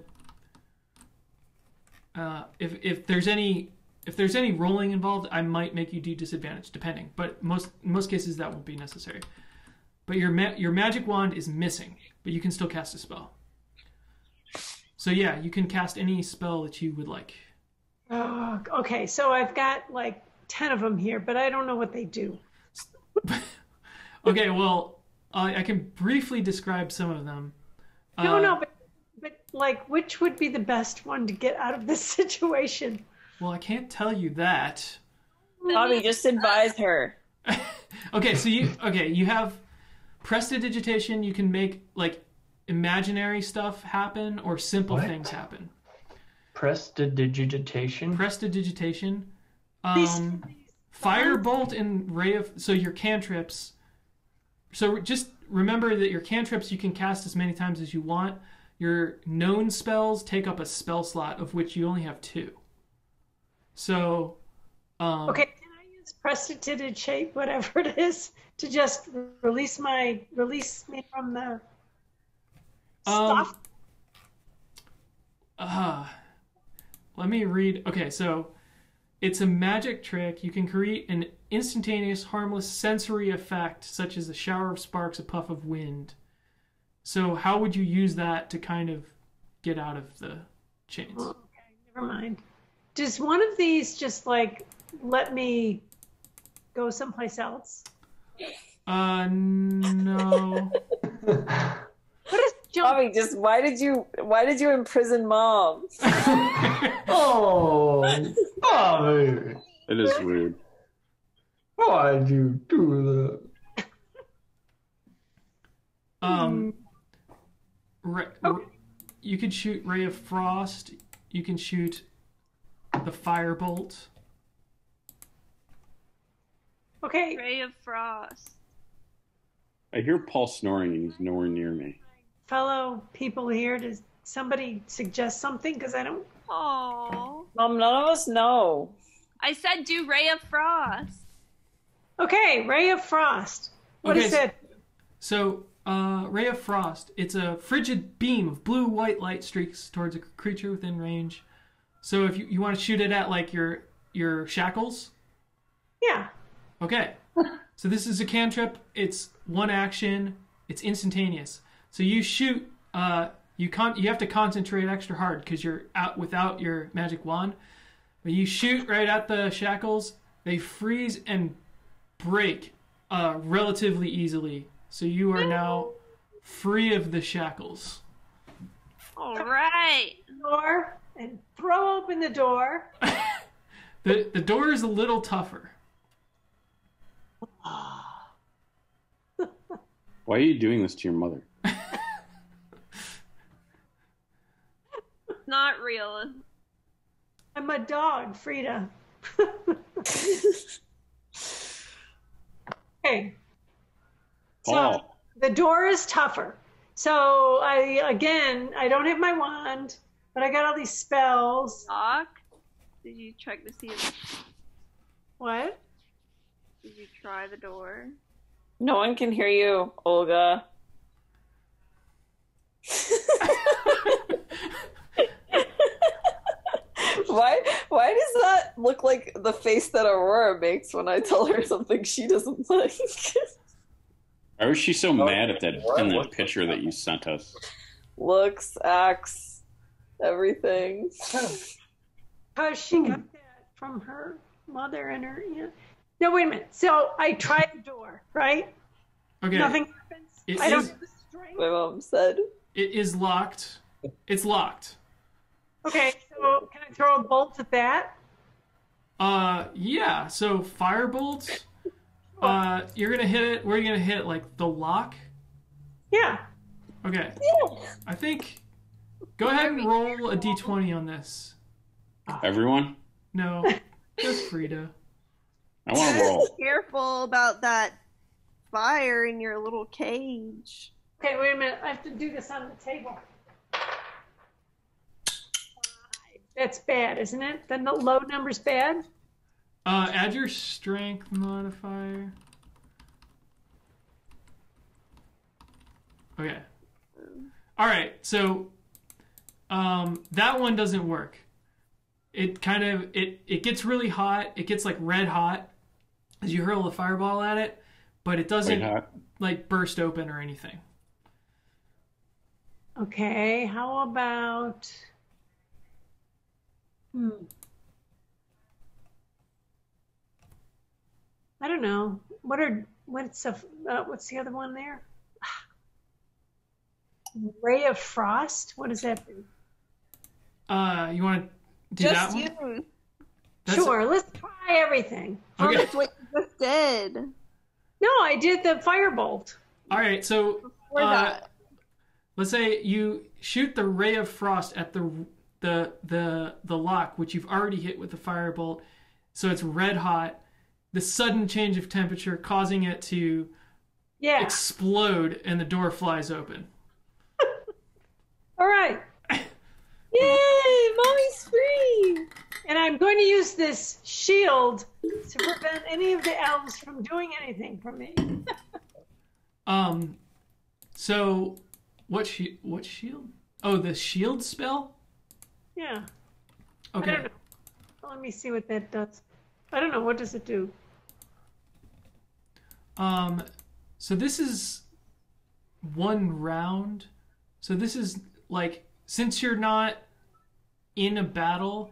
Uh, if if there's any if there's any rolling involved, I might make you do disadvantage, depending. But most in most cases that won't be necessary. But your ma- your magic wand is missing, but you can still cast a spell. So yeah, you can cast any spell that you would like. Oh, okay, so I've got like ten of them here, but I don't know what they do. Okay, well, uh, I can briefly describe some of them. No, Uh, no, but but like, which would be the best one to get out of this situation? Well, I can't tell you that. Bobby, just advise her. Okay, so you okay, you have prestidigitation. You can make like imaginary stuff happen or simple What? things happen. Prestidigitation. Prestidigitation, These- um, firebolt and ray of so your cantrips. So just remember that your cantrips you can cast as many times as you want. Your known spells take up a spell slot of which you only have two. So, um, Okay, can I use prestidigitate, whatever it is, to just release my release me from the Um, stuff? Uh, let me read. Okay, so it's a magic trick. You can create an instantaneous, harmless sensory effect, such as a shower of sparks, a puff of wind. So, how would you use that to kind of get out of the chains? Okay, never mind. Does one of these just like let me go someplace else? Uh, no. What is jump? Bobby, just why did you why did you imprison mom? Oh, Bobby, It is weird. why'd you do Um, ra- ra- you could shoot Ray of Frost. You can shoot the Firebolt. Okay, Ray of Frost. I hear Paul snoring and he's nowhere near me. fellow people here, does somebody suggest something? Because I don't. Oh, Mom, none of us know. I said do Ray of Frost. Okay, Ray of Frost. What Okay, is it? So, uh, Ray of Frost. It's a frigid beam of blue-white light streaks towards a creature within range. So if you, you want to shoot it at, like, your your shackles, Yeah. okay. So this is a cantrip. It's one action. It's instantaneous. So you shoot. Uh, you con- You have to concentrate extra hard because you're out without your magic wand. But you shoot right at the shackles. They freeze and break uh, relatively easily. So you are now free of the shackles. All right. Door and throw open the door. The the door is a little tougher. Why are you doing this to your mother? Not real. I'm a dog, Frida. Okay. So Paul. the door is tougher. So I again, I don't have my wand, but I got all these spells. Doc, did you check to see if What? did you try the door? No one can hear you, Olga. Why why does that look like the face that Aurora makes when I tell her something she doesn't like? Why was she so mad at that What? in that What? picture that you sent us? Looks, acts, everything. Because she got that from her mother and her aunt. No, wait a minute. So I tried the door, right? Okay. Nothing happens. It I don't is- have the strength. My mom said. It is locked. It's locked. Okay, so can I throw a bolt at that? Uh, yeah. So firebolt. Uh, you're gonna hit it. Where are you gonna hit it? Like the lock? Yeah. Okay. I think. Go ahead and roll a d twenty on this. Everyone? No, just Frida. I want to roll. Careful about that fire in your little cage. Okay, wait a minute. I have to do this on the table. That's bad, isn't it? The no- low number's bad? Uh, add your strength modifier. Okay. All right. So, um, that one doesn't work. It kind of it it gets really hot. It gets like red hot as you hurl the fireball at it, but it doesn't White hot. like burst open or anything. Okay, how about... Hmm. I don't know. What are what's a, uh, what's the other one there? Ray of Frost. What does that do? Uh, you want to do Just that one? you. That's- Sure. Let's try everything. Oh, Okay. that's what you just did. No, I did the firebolt. All right. So, Before uh, that. let's say you shoot the ray of frost at the the the the lock, which you've already hit with the firebolt. So it's red hot. The sudden change of temperature causing it to Yeah. explode, and the door flies open. All right. Yay! Mommy's free! And I'm going to use this shield to prevent any of the elves from doing anything for me. Um, so what shi what shield? Oh, the shield spell. Yeah. I Okay. don't know. Let me see what that does. I don't know. What does it do? Um, so this is one round. So this is like, since you're not in a battle,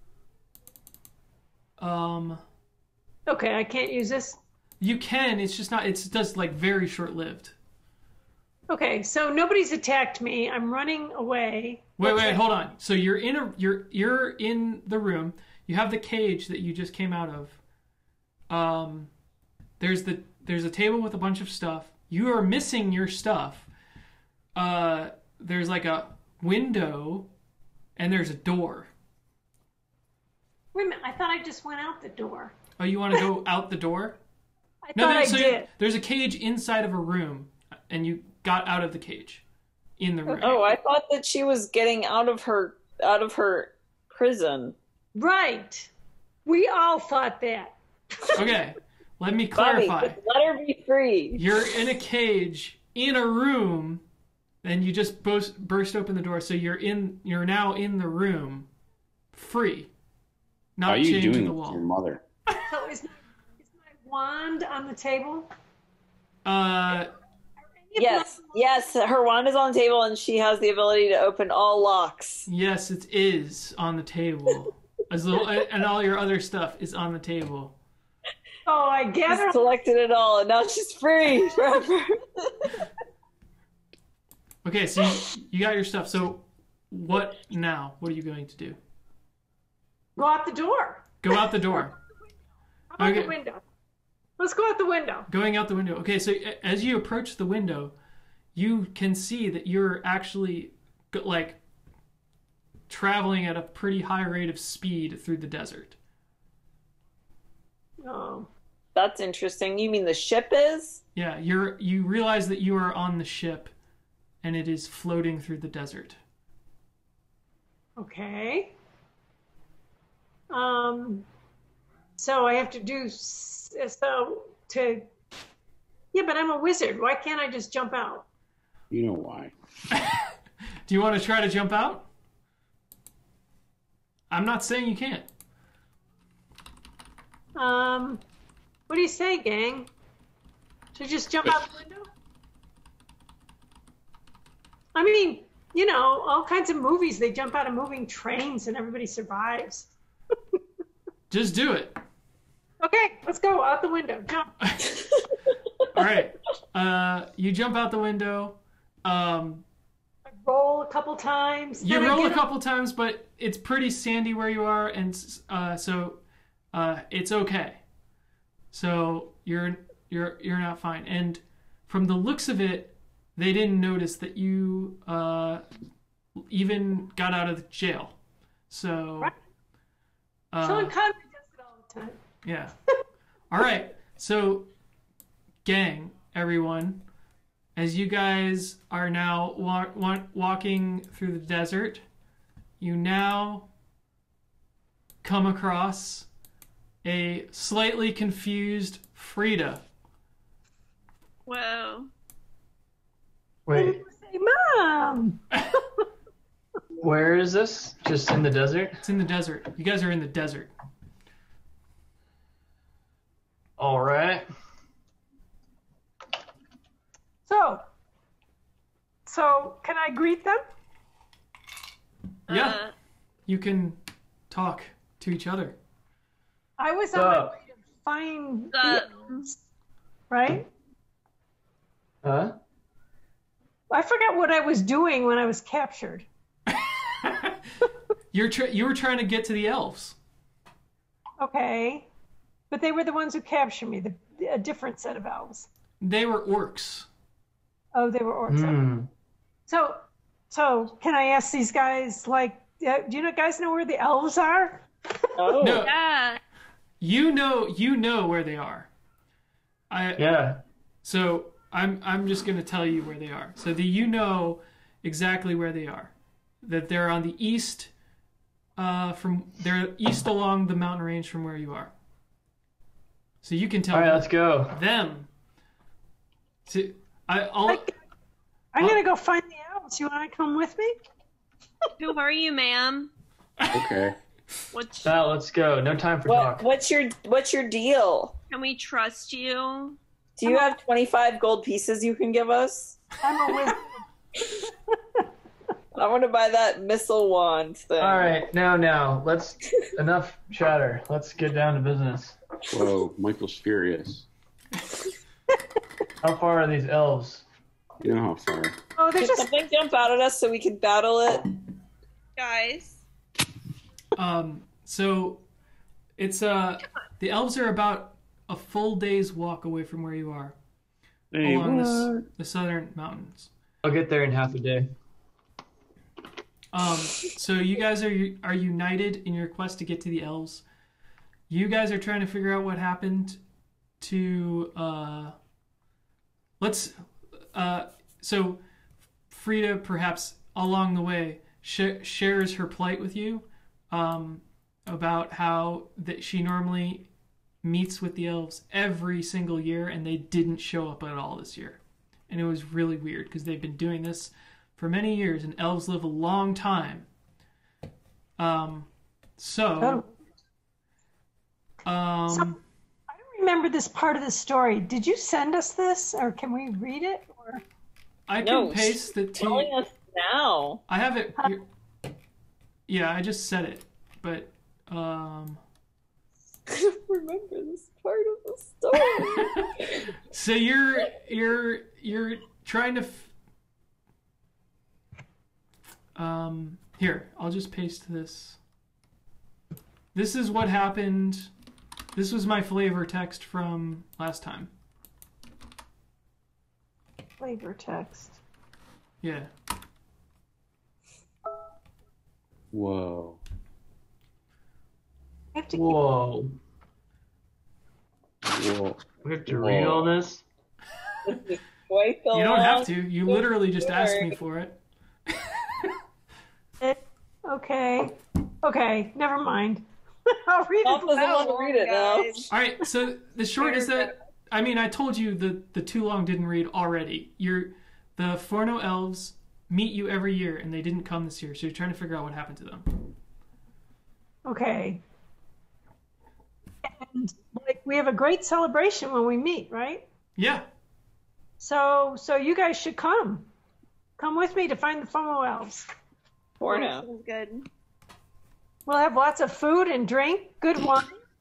um, Okay, I can't use this. you can. It's just not. It's just like very short lived. Okay, so nobody's attacked me. I'm running away. Wait, What's wait, that? hold on. So you're in a you're you're in the room. You have the cage that you just came out of. Um, there's the there's a table with a bunch of stuff. You are missing your stuff. Uh, there's like a window, and there's a door. Wait a minute. I thought I just went out the door. Oh, you want to go out the door? I No, thought no. I So did. there's a cage inside of a room, and you got out of the cage in the room. Oh, I thought that she was getting out of her out of her prison. Right. We all thought that. Okay, let me Bobby, clarify. just let her be free. You're in a cage in a room, and you just burst, burst open the door. So you're in. You're now in the room, free, How are not you chained to doing the this to your wall. mother? So is my, is my wand on the table? Uh, Yes, yes, her wand is on the table and she has the ability to open all locks. yes, it is on the table. As little, and all your other stuff is on the table. Oh, I She's gather. collected it all and now she's free forever. Okay, so you, you got your stuff. So what now? What are you going to do? Go out the door. Go out the door. How about Okay. the window? Let's go out the window. Going out the window. Okay, so a- as you approach the window, you can see that you're actually go- like traveling at a pretty high rate of speed through the desert. Oh. That's interesting. You mean the ship is? Yeah, you're you realize that you are on the ship and it is floating through the desert. Okay. Um. So I have to do s- so to. Yeah, but I'm a wizard. Why can't I just jump out? You know why? Do you want to try to jump out? I'm not saying you can't. Um. What do you say, gang? Should I just jump out the window? I mean, you know, all kinds of movies. They jump out of moving trains and everybody survives. Just do it. Okay, let's go out the window. Jump. All right. Uh, you jump out the window. Um, I roll a couple times. you then I roll a get couple times, but it's pretty sandy where you are, and uh, so uh, it's okay. So you're you're you're not fine. And from the looks of it, they didn't notice that you uh, even got out of the jail. So. Right. Uh, Sean Connery does it all the time. Yeah. All right. So, gang, everyone, as you guys are now wa- wa- walking through the desert, you now come across a slightly confused Frida. Whoa. Wait, Say, Mom. where is this? Just in the desert? It's in the desert. You guys are in the desert. All right. So, so can I greet them? Yeah, Uh, you can talk to each other. I was on my Sup? way to find Uh, the elves, right? Huh? I forgot what I was doing when I was captured. You're tr- you were trying to get to the elves. Okay, but they were the ones who captured me. The, a different set of elves. They were orcs. Oh, they were orcs. Hmm. So, so can I ask these guys? Like, uh, do you know guys know where the elves are? Oh, No, yeah. you know you know where they are. I Yeah. So I'm I'm just gonna tell you where they are. So that you know exactly where they are. That they're on the east, uh, from they're east along the mountain range from where you are. So you can tell All right, let's go. them. To, I I'll, I'm gonna go find the elves. You want to come with me? Who are you, ma'am? Okay. What's, Now let's go. No time for what, talk. what's your what's your deal? can we trust you? Do you have twenty-five gold pieces you can give us? I'm a wizard. I want to buy that missile wand thing. All right, now, now, let's enough chatter. Let's get down to business. Whoa, Michael's furious. How far are these elves? You know how far. Oh, they're Did just something jump out at us so we could battle it? Guys. um. So it's uh the elves are about a full day's walk away from where you are, Hey, along the, s- the southern mountains. I'll get there in half a day. Um, so you guys are are united in your quest to get to the elves. You guys are trying to figure out what happened to uh let's uh so Frida perhaps along the way sh- shares her plight with you um about how that she normally meets with the elves every single year and they didn't show up at all this year. And it was really weird because they've been doing this for many years, and elves live a long time. Um, so, um, So- I don't remember this part of the story. Did you send us this, or can we read it? Or I can No, paste it to. Telling us now. I have it. Here. Yeah, I just said it, but um. I don't remember this part of the story. So you're you're you're trying to. F- um. Here, I'll just paste this. This is what happened. This was my flavor text from last time. flavor text. Yeah. Whoa. I have to Whoa. Whoa. We have to read all this? Quite the You don't have long to. You literally just asked me for it. keep it. Okay. Okay. Never mind. I'll read Mom it. doesn't aloud. want to read it now. All right. So the short is that I mean I told you the the too long didn't read already. You're the Forno elves meet you every year and they didn't come this year, so you're trying to figure out what happened to them. Okay. And like we have a great celebration when we meet, right? Yeah. So so you guys should come. Come with me to find the Fomo elves. For now. Sounds good. We'll have lots of food and drink, good wine.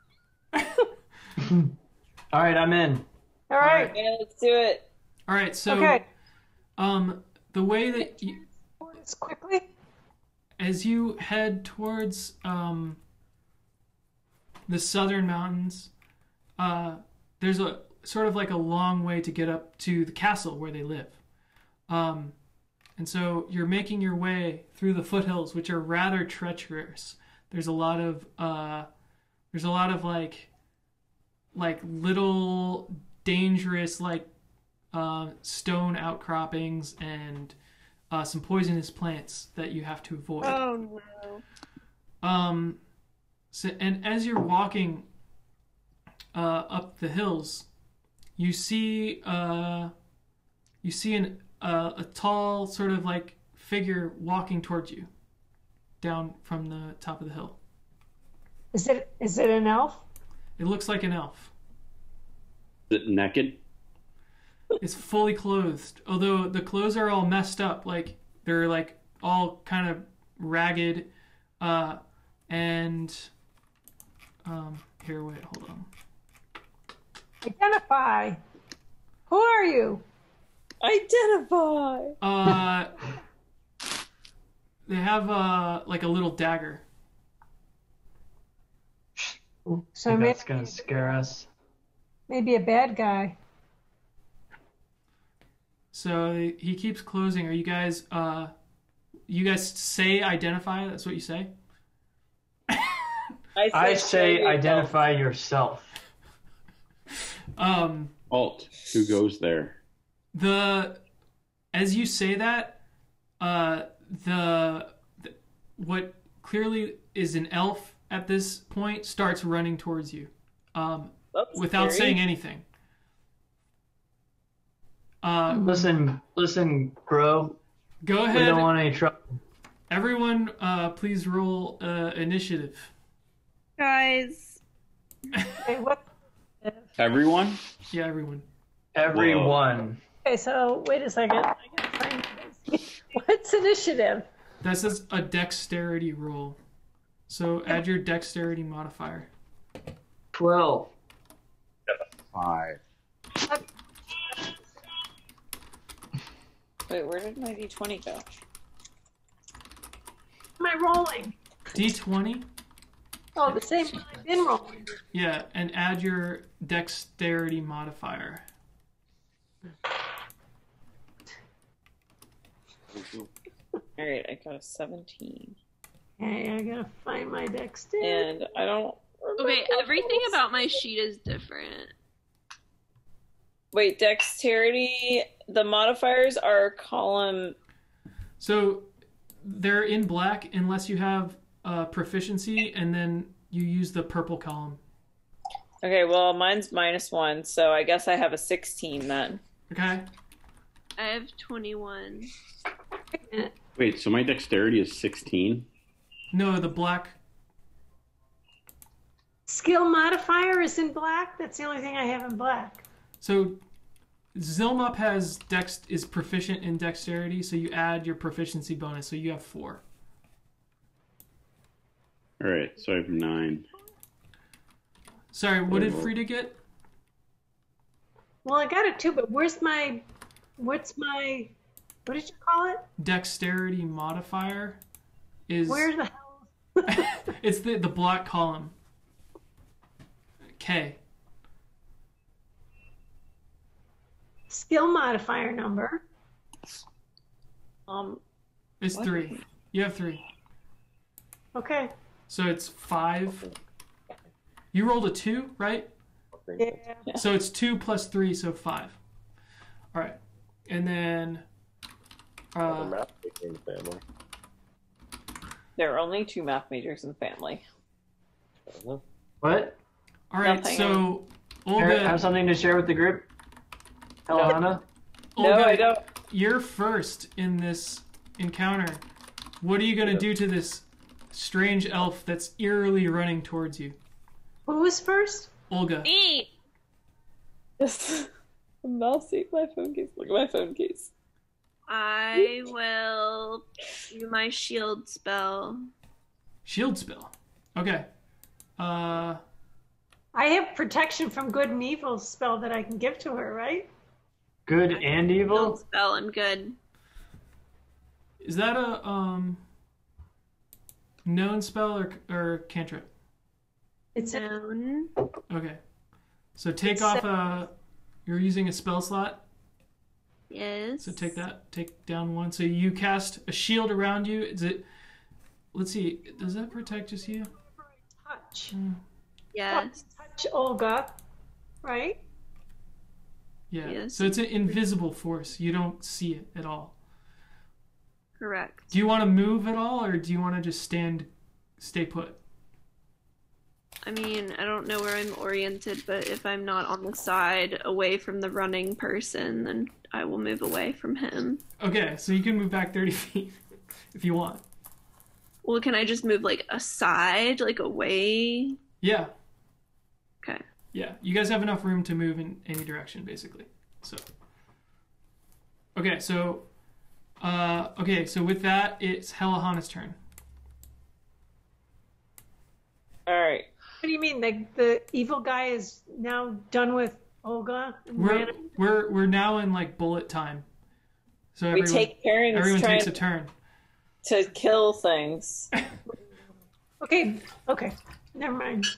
All right, I'm in. All right. Yeah, let's do it. All right. So Okay. um the way that you, This quickly. as you head towards um, the southern mountains, uh, there's a sort of like a long way to get up to the castle where they live. Um, and so you're making your way through the foothills, which are rather treacherous. There's a lot of uh, there's a lot of like like little dangerous like uh, stone outcroppings and uh, some poisonous plants that you have to avoid. Oh no. Um, So, and as you're walking uh, up the hills, you see uh, you see an uh, a tall sort of like figure walking towards you down from the top of the hill. Is it is it an elf? It looks like an elf. Is it naked? It's fully clothed, although the clothes are all messed up. Like they're like all kind of ragged, uh, and um, here, wait, hold on. Identify. Who are you? Identify. Uh, they have uh like a little dagger. So think maybe, that's gonna scare us. maybe a bad guy. So he keeps closing. Are you guys uh, you guys say identify? That's what you say. I, I said say show yourself. identify yourself. Um, Alt. Who goes there? the as you say that, uh, the, the what clearly is an elf at this point starts running towards you, um, That's without scary. saying anything. Uh, Listen, listen, bro. go We ahead. don't want any trouble. Everyone, uh, please roll uh, initiative. Guys, Okay, what? Everyone? Yeah, everyone. Everyone. Okay, so wait a second. I gotta find this. What's initiative? This is a dexterity roll. So add your dexterity modifier. Twelve. Five. Wait, where did my D twenty go? Am I rolling? D twenty? Oh, the same one I've been rolling. Yeah, and add your dexterity modifier. All right, I got a seventeen, Okay, I gotta find my dexterity. and I don't. okay, everything about my sheet is different. Wait, dexterity. The modifiers are column. So they're in black unless you have uh, proficiency, and then you use the purple column. Okay, well, mine's minus one, so I guess I have a sixteen then. Okay? I have twenty-one. Wait, so my dexterity is sixteen? No, the black. Skill modifier is in black. That's the only thing I have in black. So Zilmup has dex is proficient in dexterity, so you add your proficiency bonus, so you have four. Alright, so I have nine. Sorry, what did Frida get? Well, I got it too, but where's my, what's my, what did you call it? Dexterity modifier is Where the hell? it's the the black column. K. Skill modifier number. Um, It's What? three. You have three. Okay. So it's five. You rolled a two, right? Yeah. So it's two plus three, so five. All right, and then uh, math in the family. there are only two math majors in the family. What? all right. Nothing. So Eric, have Olga, something to share with the group? Helena? No, Olga, I don't. you're first in this encounter. What are you gonna do to this strange elf that's eerily running towards you? Who was first? Olga. Me! Yes. Mouse ate my phone case. Look at my phone case. I will do my shield spell. Shield spell. Okay. Uh, I have protection from good and evil spell that I can give to her, right? Good and Shield evil? spell, I'm good. is that a um known spell or or cantrip? It's a, Down. Okay. So take It's off a- a. You're using a spell slot. Yes. So take that. Take down one. So you cast a shield around you. Is it? Let's see. Does that protect just you? touch. Yes. Touch Olga, right? Yeah. Yes. So it's an invisible force. You don't see it at all. Correct. Do you want to move at all, or do you want to just stand, stay put? I mean, I don't know where I'm oriented, but if I'm not on the side away from the running person, then I will move away from him. Okay, so you can move back thirty feet if you want. Well, can I just move like aside, like away? Yeah. Okay. Yeah, you guys have enough room to move in any direction, basically. So. Okay, so. Uh, okay, so with that, it's Helahana's turn. All right. What do you mean? The the evil guy is now done with Olga? and We're ran- we're we're now in like bullet time. So We everyone, take turns everyone trying takes a turn. to kill things. Okay, okay, never mind.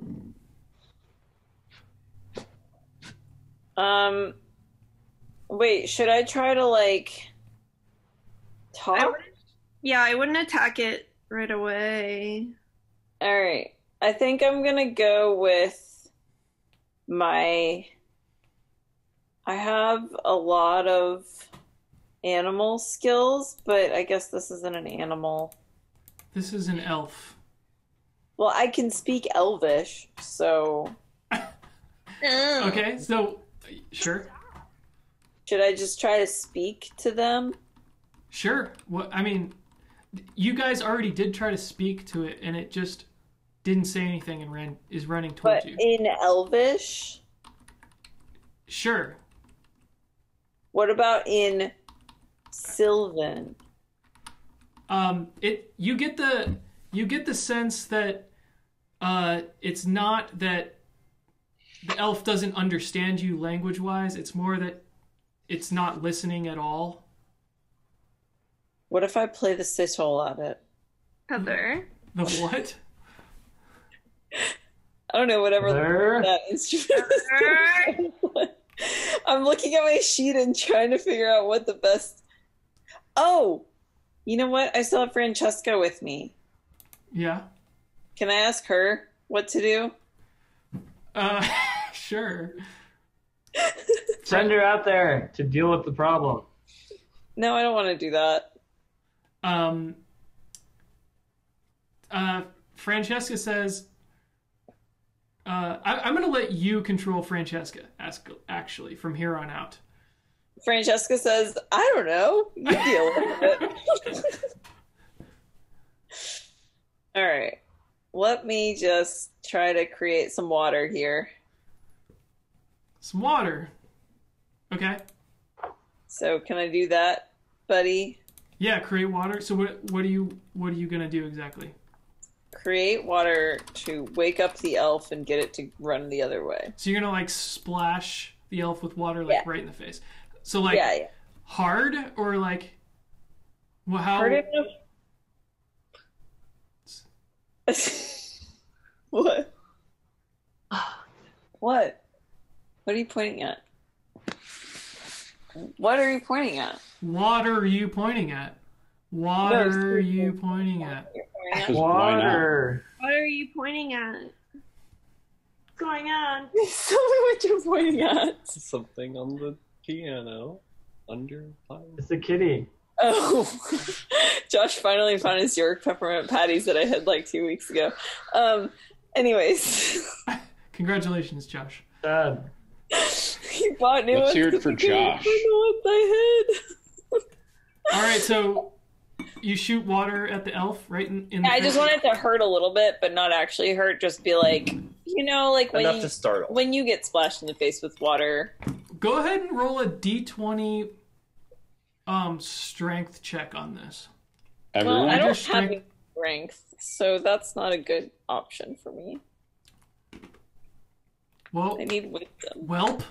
Um, wait, should I try to like I talk? wouldn't, yeah, I wouldn't attack it right away. All right. I think I'm gonna go with my. I have a lot of animal skills, but I guess this isn't an animal. This is an elf. Well, I can speak Elvish, so Okay, so sure, should I just try to speak to them? sure. What I mean, you guys already did try to speak to it, and it just didn't say anything and ran is running towards But you. in Elvish? Sure. What about in Sylvan? Um, it you get the you get the sense that uh, it's not that the elf doesn't understand you language wise. It's more that it's not listening at all. What if I play the sitar at it? Heather. The what? I don't know, whatever There. that instrument is. I'm looking at my sheet and trying to figure out what the best. Oh, you know what? I still have Francesca with me. Yeah. Can I ask her what to do? Uh, sure. Send her out there to deal with the problem. No, I don't want to do that. Um. Uh, Francesca says, uh, I, I'm going to let you control Francesca, ask, actually, from here on out. Francesca says, I don't know. You deal with it. All right. Let me just try to create some water here. Some water. Okay. So can I do that, buddy? Yeah, create water. So what what are you what are you going to do exactly? Create water to wake up the elf and get it to run the other way. So you're going to like splash the elf with water like Yeah. right in the face. So like Yeah, yeah. hard or like well, how Hard enough? What? What? What are you pointing at? What are you pointing at? What are you pointing at? What No, are seriously. you pointing at? You're pointing at? Because why not? Water. What are you pointing at? What's going on? Tell me what you're pointing at. Something on the piano under pile. It's a kitty. Oh, Josh finally found his York peppermint patties that I had like two weeks ago. Um, anyways, Congratulations, Josh. Sad. he bought new Let's ones hear it 'cause for I couldn't Josh. find the ones I had. All right, so you shoot water at the elf right in, in the I just face? want it to hurt a little bit, but not actually hurt. Just be like, you know, like when Enough you, to startle. when you get splashed in the face with water. Go ahead and roll a d twenty um strength check on this. Everyone? Well, I Your don't have strength- any strength, so that's not a good option for me. Well, I need wisdom. whelp.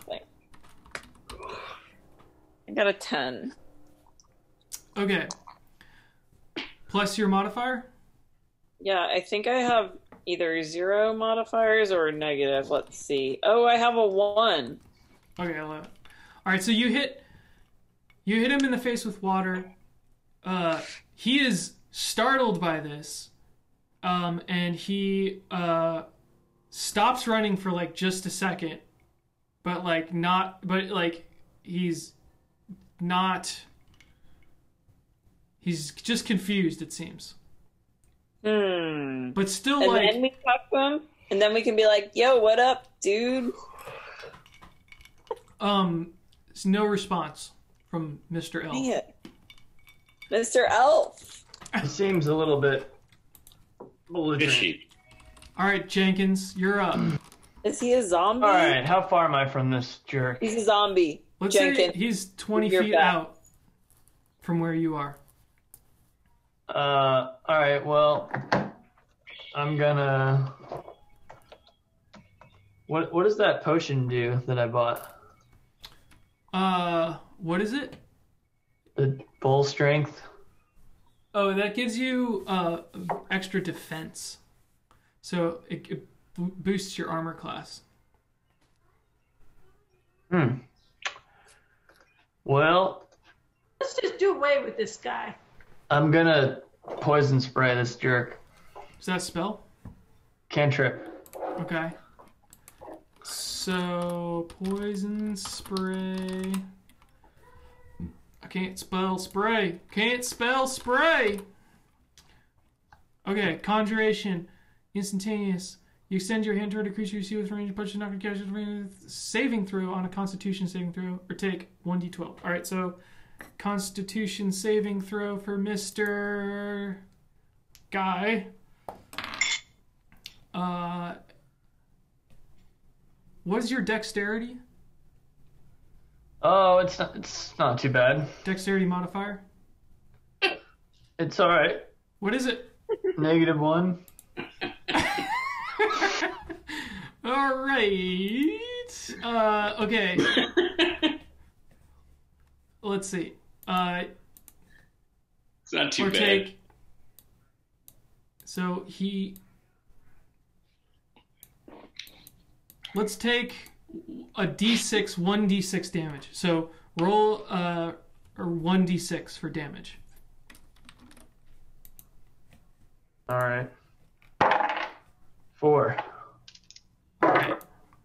I got a ten. Okay. Plus your modifier? Yeah, I think I have either zero modifiers or negative. Let's see. Oh, I have a one. Okay, I'll have it. All right, so you hit you hit him in the face with water. Uh, he is startled by this, um, and he uh, stops running for like just a second, but like not, but like he's not. He's just confused, it seems, Hmm. but still And like then we talk to him. And then we can be like, yo, what up, dude? Um, it's no response from Mister Elf. Dang it. Mister Elf. He seems a little bit belligerent. Fishy. All right, Jenkins, you're up. Is he a zombie? All right, how far am I from this jerk? He's a zombie. Let's Jenkins. say he's twenty You're feet back. out from where you are. Uh, all right. Well, I'm gonna. What What does that potion do that I bought? Uh, what is it? The bull strength. Oh, that gives you uh extra defense, so it, it bo- boosts your armor class. Hmm. Well, Let's just do away with this guy. I'm gonna poison spray this jerk. Is that a spell? Cantrip. Okay. So poison spray. I can't spell spray. Can't spell spray. Okay, conjuration, instantaneous. You extend your hand toward a creature you see with range, punch, knock, catch, saving throw on a Constitution saving throw, or take one d twelve. All right, so Constitution saving throw for Mister Guy. Uh, what is your dexterity? Oh, it's not. It's not too bad. Dexterity modifier. It's all right. What is it? Negative one. All right. Uh, okay. Let's see. Uh, It's not too or bad. take. So he. Let's take a d six, one d six damage. So roll uh, or one d six for damage. All right. Four. All right.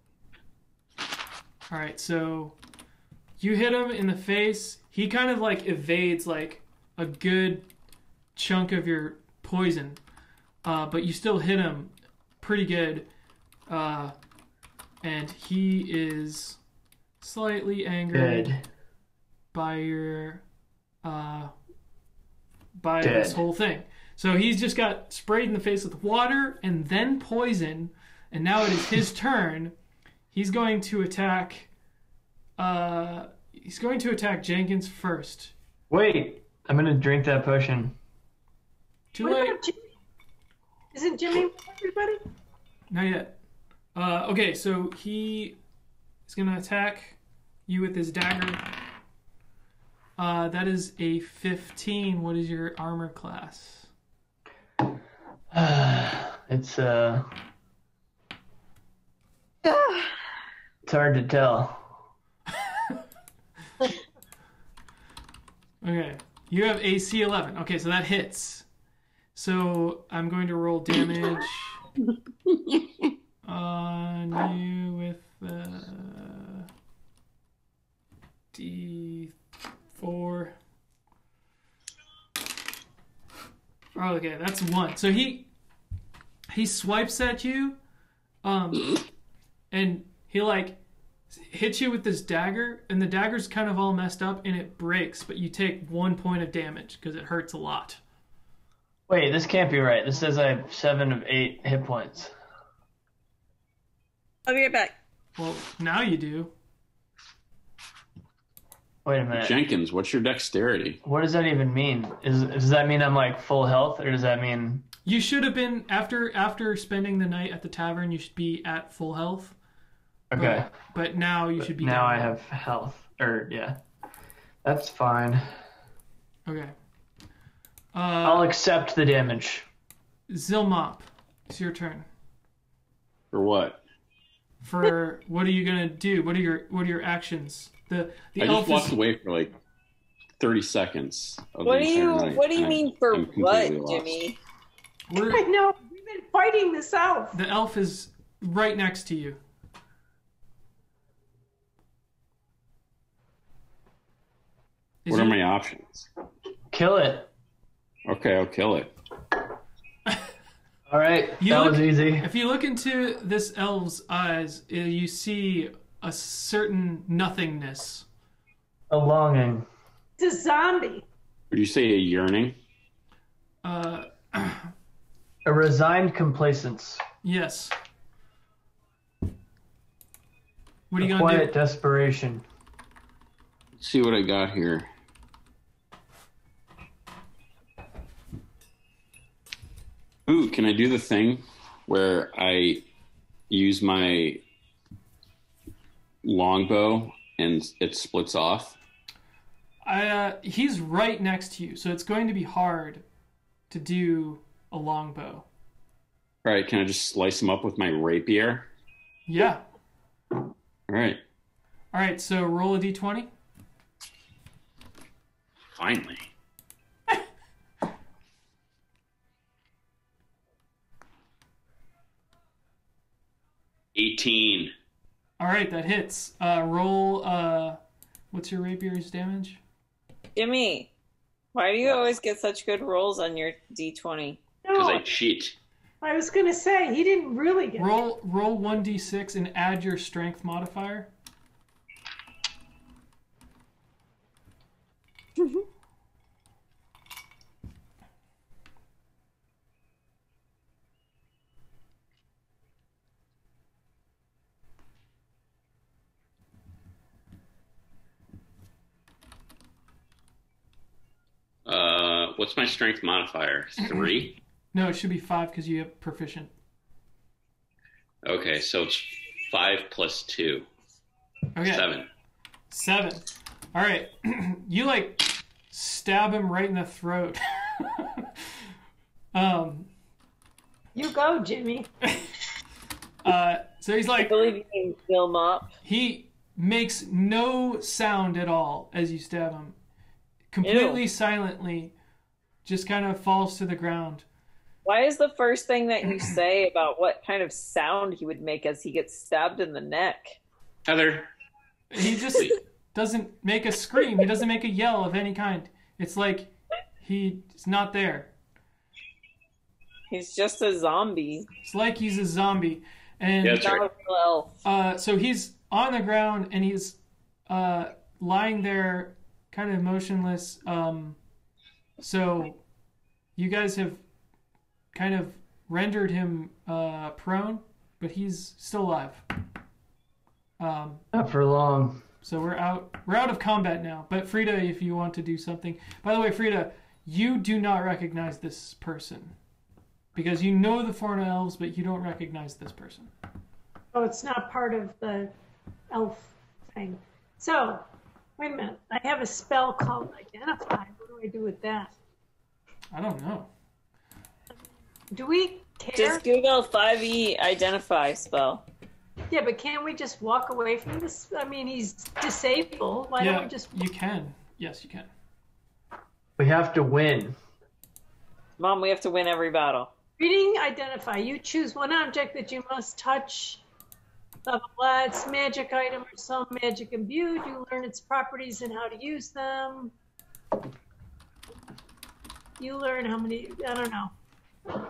All right. So you hit him in the face. He kind of like evades like a good chunk of your poison, uh, but you still hit him pretty good. Uh, and he is slightly angered Dead. by your uh, by Dead. this whole thing. So he's just got sprayed in the face with water and then poison, and now it is his turn. He's going to attack. Uh, he's going to attack Jenkins first. Wait, I'm gonna drink that potion. Too What late. about Jimmy? Isn't Jimmy with everybody? Not yet. Uh, okay, so he is going to attack you with his dagger. Uh, that is a fifteen. What is your armor class? It's uh, it's hard to tell. Okay, you have A C eleven. Okay, so that hits. So I'm going to roll damage on you with uh, D four. Oh, okay, that's one. So he he swipes at you, um, and he like hits you with this dagger, and the dagger's kind of all messed up, and it breaks, but you take one point of damage because it hurts a lot. Wait, this can't be right. This says I have seven of eight hit points. I'll be right back. Well, now you do. Wait a minute. Jenkins, what's your dexterity? What does that even mean? Is does that mean I'm like full health, or does that mean? You should have been after after spending the night at the tavern. You should be at full health. Okay. But, but now you should be. Now down. I have health, or yeah, that's fine. Okay. Uh, I'll accept the damage. Zilmop, it's your turn. For what? For what are you gonna do? What are your what are your actions? The the I elf just walked is, away for like thirty seconds. Of What the do entire you night, What do you and mean for I'm what, completely lost. Jimmy? we're, I know. We've been fighting this out. the elf is right next to you. Is What are your- my options? Kill it. Okay, I'll kill it. All right, You that look- was easy. If you look into this elf's eyes, uh, you see a certain nothingness. A longing. It's a zombie. Would you say a yearning? Uh, A resigned complacence. yes. What are A you quiet gonna do? desperation. Let's see what I got here. Ooh, can I do the thing where I use my longbow and it splits off? I, uh, he's right next to you, so it's going to be hard to do a longbow. All right, can I just slice him up with my rapier? Yeah. All right, All right, so roll a d twenty. finally. eighteen. All right, that hits. Uh, roll, uh, what's your rapier's damage? Jimmy, why do you always get such good rolls on your D twenty? Because No, I cheat. I was going to say, he didn't really get Roll roll one d six and add your strength modifier. Uh, what's my strength modifier? Three? No, it should be five because you have proficient. Okay, so it's five plus two. Okay. Seven. Seven. All right. You like stab him right in the throat. um. You go, Jimmy. Uh. So he's I like, believe you can fill him up. he makes no sound at all as you stab him. Completely Ew. silently, just kind of falls to the ground. Why is the first thing that you say about what kind of sound he would make as he gets stabbed in the neck? Heather. He just doesn't make a scream. He doesn't make a yell of any kind. It's like he's not there. He's just a zombie. It's like he's a zombie. And Yeah, that's Not right. a real elf. uh, so he's on the ground and he's uh, lying there kind of motionless. Um, so you guys have kind of rendered him uh, prone, but he's still alive. Um, Not for long. so we're out. We're out of combat now. But Frida, if you want to do something, by the way, Frida, you do not recognize this person because you know the Forna elves, but you don't recognize this person. Oh, it's not part of the elf thing. So, wait a minute. I have a spell called Identify. What do I do with that? I don't know. Do we care? Just Google five E identify spell. Yeah, but can't we just walk away from this? I mean, he's disabled. Why yeah, don't we just... you can. Yes, you can. We have to win. Mom, we have to win every battle. Reading Identify. You choose one object that you must touch. Blah, blah, blah. It's a magic item or some magic imbued. You learn its properties and how to use them. You learn how many... I don't know.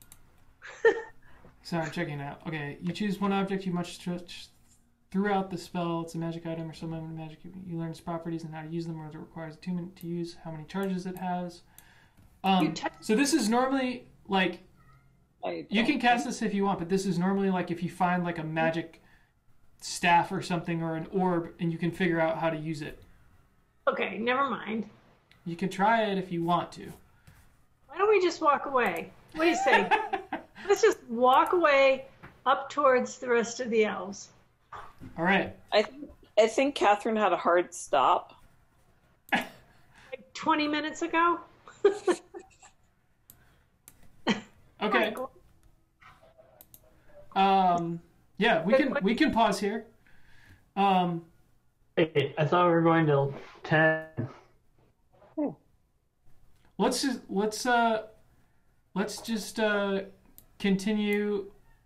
Sorry, I'm checking it out. Okay, you choose one object you must touch throughout the spell. It's a magic item or some magic. You learn its properties and how to use them, whether it requires attunement to use, how many charges it has. Um, You touch- so this is normally like I you don't can cast this if you want, but this is normally like if you find like a magic staff or something or an orb and you can figure out how to use it. Okay, never mind. You can try it if you want to. Why don't we just walk away? What do you say? Let's just walk away up towards the rest of the elves. All right. I, th- I think Catherine had a hard stop. Like twenty minutes ago? Okay. Um. Yeah, we can we can pause here. Um. Wait, I thought we were going till ten. Let's just let's uh let's just uh continue.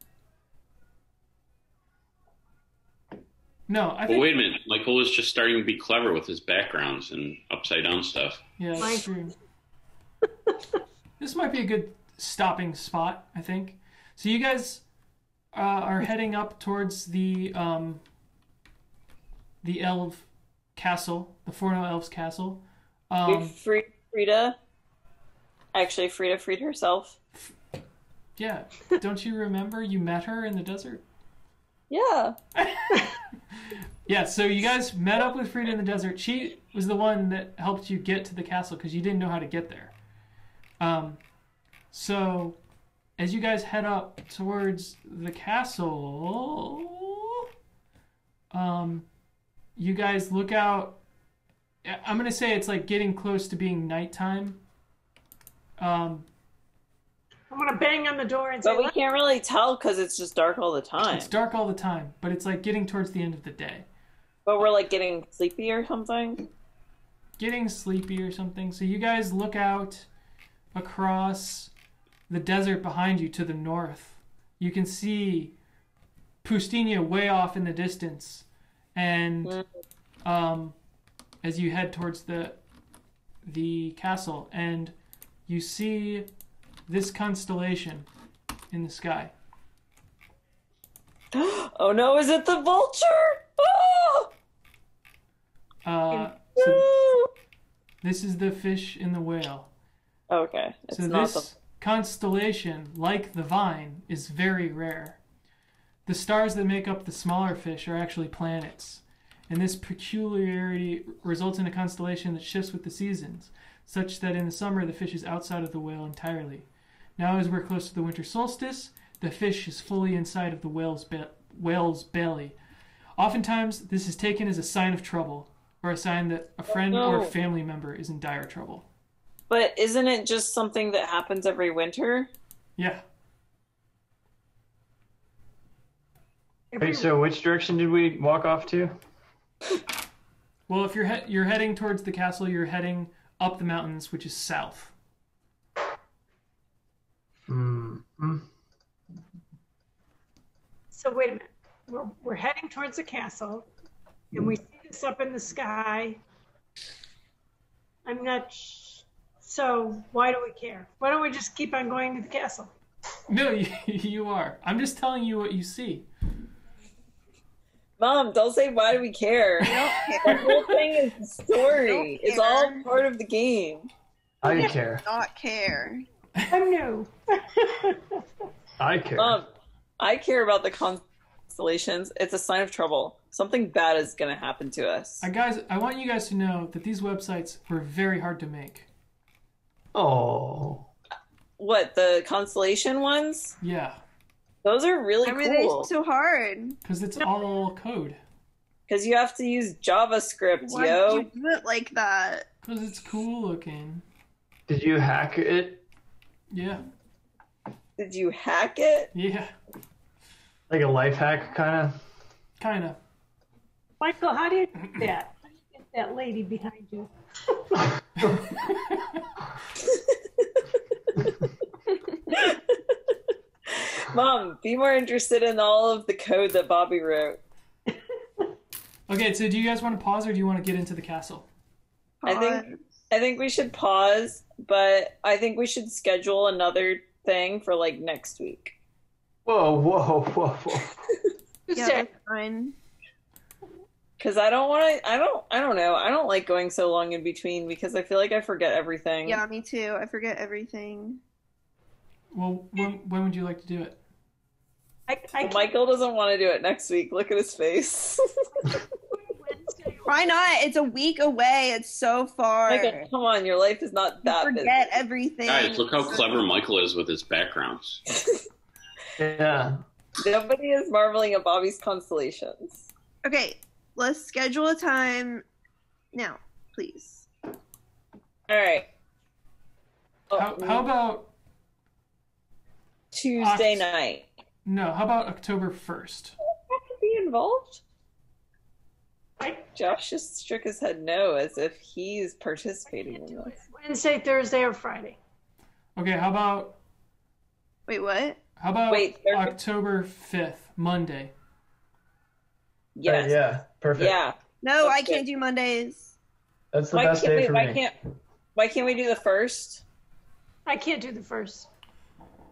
No, I Well, think wait a minute. Michael was just starting to be clever with his backgrounds and upside down stuff. yeah, My- that's true. This might be a good stopping spot, I think. So you guys uh, are heading up towards the um, the elf castle, the Forno elves castle. Um, We freed Frida. Actually, Frida freed herself. yeah, don't you remember you met her in the desert? Yeah. Yeah, so you guys met up with Frida in the desert. She was the one that helped you get to the castle because you didn't know how to get there. Um, so as you guys head up towards the castle, um, you guys look out. I'm gonna say it's like getting close to being nighttime. Um, I'm gonna bang on the door and say, But we can't really tell because it's just dark all the time. it's dark all the time, but it's like getting towards the end of the day. But we're like getting sleepy or something. Getting sleepy or something. So you guys look out across the desert behind you to the north. You can see Pustinia way off in the distance. And um, as you head towards the the castle, and you see this constellation in the sky. Oh no, is it the vulture? Oh! Uh, so this is the fish in the whale. Okay, it's So not this the... constellation, like the vine, is very rare. The stars that make up the smaller fish are actually planets, and this peculiarity results in a constellation that shifts with the seasons, such that in the summer the fish is outside of the whale entirely. Now as we're close to the winter solstice, the fish is fully inside of the whale's, be- whale's belly. Oftentimes this is taken as a sign of trouble, or a sign that a friend Oh, no. or family member is in dire trouble. But isn't it just something that happens every winter? Yeah. Wait, so which direction did we walk off to? Well, if you're he- you're heading towards the castle, you're heading up the mountains, which is south. Mm-hmm. So wait a minute. We're, we're heading towards the castle, and we see this up in the sky. I'm not. Sh- so why do we care? Why don't we just keep on going to the castle? No, you, you are. I'm just telling you what you see. Mom, don't say why do we care. The whole thing is the story. It's all part of the game. I care. Not care. I'm new. I care. Mom, I care about the constellations. It's a sign of trouble. Something bad is going to happen to us. Uh, guys, I want you guys to know that these websites were very hard to make. Oh. What, the constellation ones? Yeah, Those are really Why were they cool. so hard? because it's all code. Because you have to use JavaScript, Why yo. did you do it like that? Because it's cool looking. Did you hack it? Yeah, Did you hack it? yeah, Like a life hack, kind of? kind of. Michael, how do you do that? How do you get that lady behind you? Mom, be more interested in all of the code that Bobby wrote. Okay, so do you guys want to pause or do you want to get into the castle? I think I think we should pause, but I think we should schedule another thing for like next week. Whoa, whoa, whoa, whoa. Yeah, that's fine. Cause I don't want to. I don't. I don't know. I don't like going so long in between because I feel like I forget everything. Yeah, me too. I forget everything. Well, when, when would you like to do it? I, I Well, Michael doesn't want to do it next week. Look at his face. Why not? It's a week away. It's so far. Michael, come on. Your life is not You that forget everything. Guys, look how clever Michael is with his backgrounds. Yeah. busy. Nobody is marveling at Bobby's constellations. Okay, let's schedule a time now, please. All right. Oh, How, how about Tuesday Oct- night? no? How about October first? Have to be involved. Josh just shook his head no, as if he's participating in this. Wednesday, Thursday, or Friday. Okay, how about Wait, what? how about Wait, Thursday- October fifth, Monday? Yes. Uh, yeah, perfect. Yeah. No, That's I can't good. do Mondays. That's the Why best can't day we? for Why me. can't? Why can't we do the first? I can't do the first.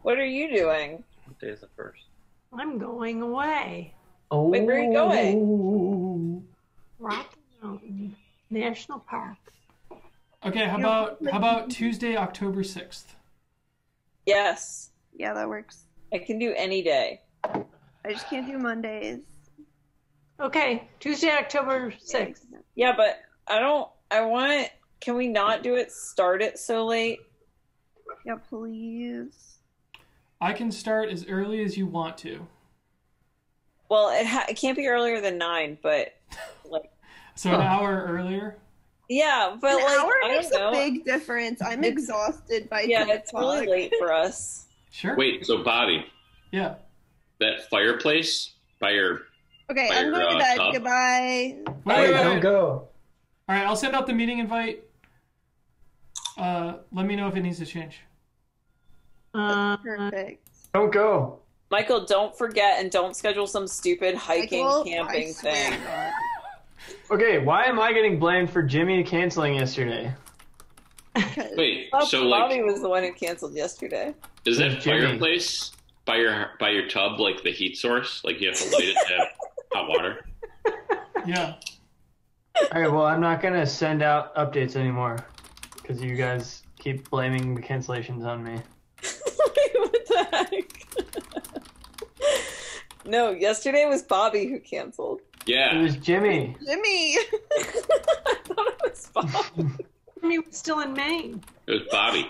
What are you doing? What day is the first? I'm going away. Oh. Wait, where are you going? Rocky Mountain National Park. Okay, how about how about Tuesday, October sixth? Yes, Yeah, that works. I can do any day. I just can't do Mondays. Okay, Tuesday, October sixth. Yeah, but I don't. I want. Can we not do it? Start it so late. Yeah, please. I can start as early as you want to. Well, it, ha- it can't be earlier than nine, but like. So an hour earlier? Yeah, but An like hour I makes don't know. a big difference. I'm It's- exhausted by Yeah, ten it's really o'clock. late for us. Sure. Wait, so Bobby, Yeah. that fireplace by your Okay, By I'm your, going to uh, bed. tub? Goodbye. Wait, Hey, wait, wait, don't wait. go. All right, I'll send out the meeting invite. Uh, let me know if it needs to change. Uh, Perfect. Don't go. Michael, don't forget and don't schedule some stupid hiking, Michael, camping I swear thing. to God. Okay, why am I getting blamed for Jimmy canceling yesterday? wait. Oh, So Bobby like, was the one who canceled yesterday. is that Where's Jimmy? fireplace by your by your tub like the heat source? Like you have to light it to have hot water? Yeah. All right, well, I'm not going to send out updates anymore because you guys keep blaming the cancellations on me. What the heck? No, yesterday was Bobby who canceled. It Yeah. was Jimmy. Jimmy! I thought it was Bobby. he was still in Maine. It was Bobby.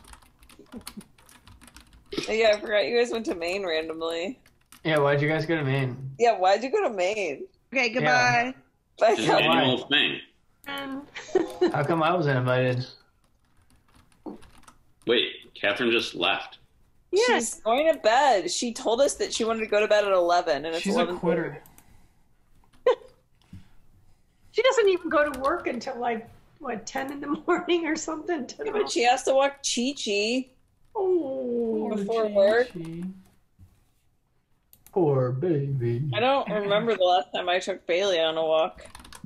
Oh, yeah, I forgot you guys went to Maine randomly. Yeah, why'd you guys go to Maine? Yeah, why'd you go to Maine? Okay, goodbye. I It's an got- annual thing. And How come I wasn't invited? Wait, Catherine just left. yes, She's going to bed. She told us that she wanted to go to bed at eleven, and it's She's a eleven. quitter. she doesn't even go to work until like what ten in the morning or something. Yeah, but she has to walk Chi Chi. Oh, Before work. Chi-chi. Poor baby. I don't remember the last time I took Bailey on a walk.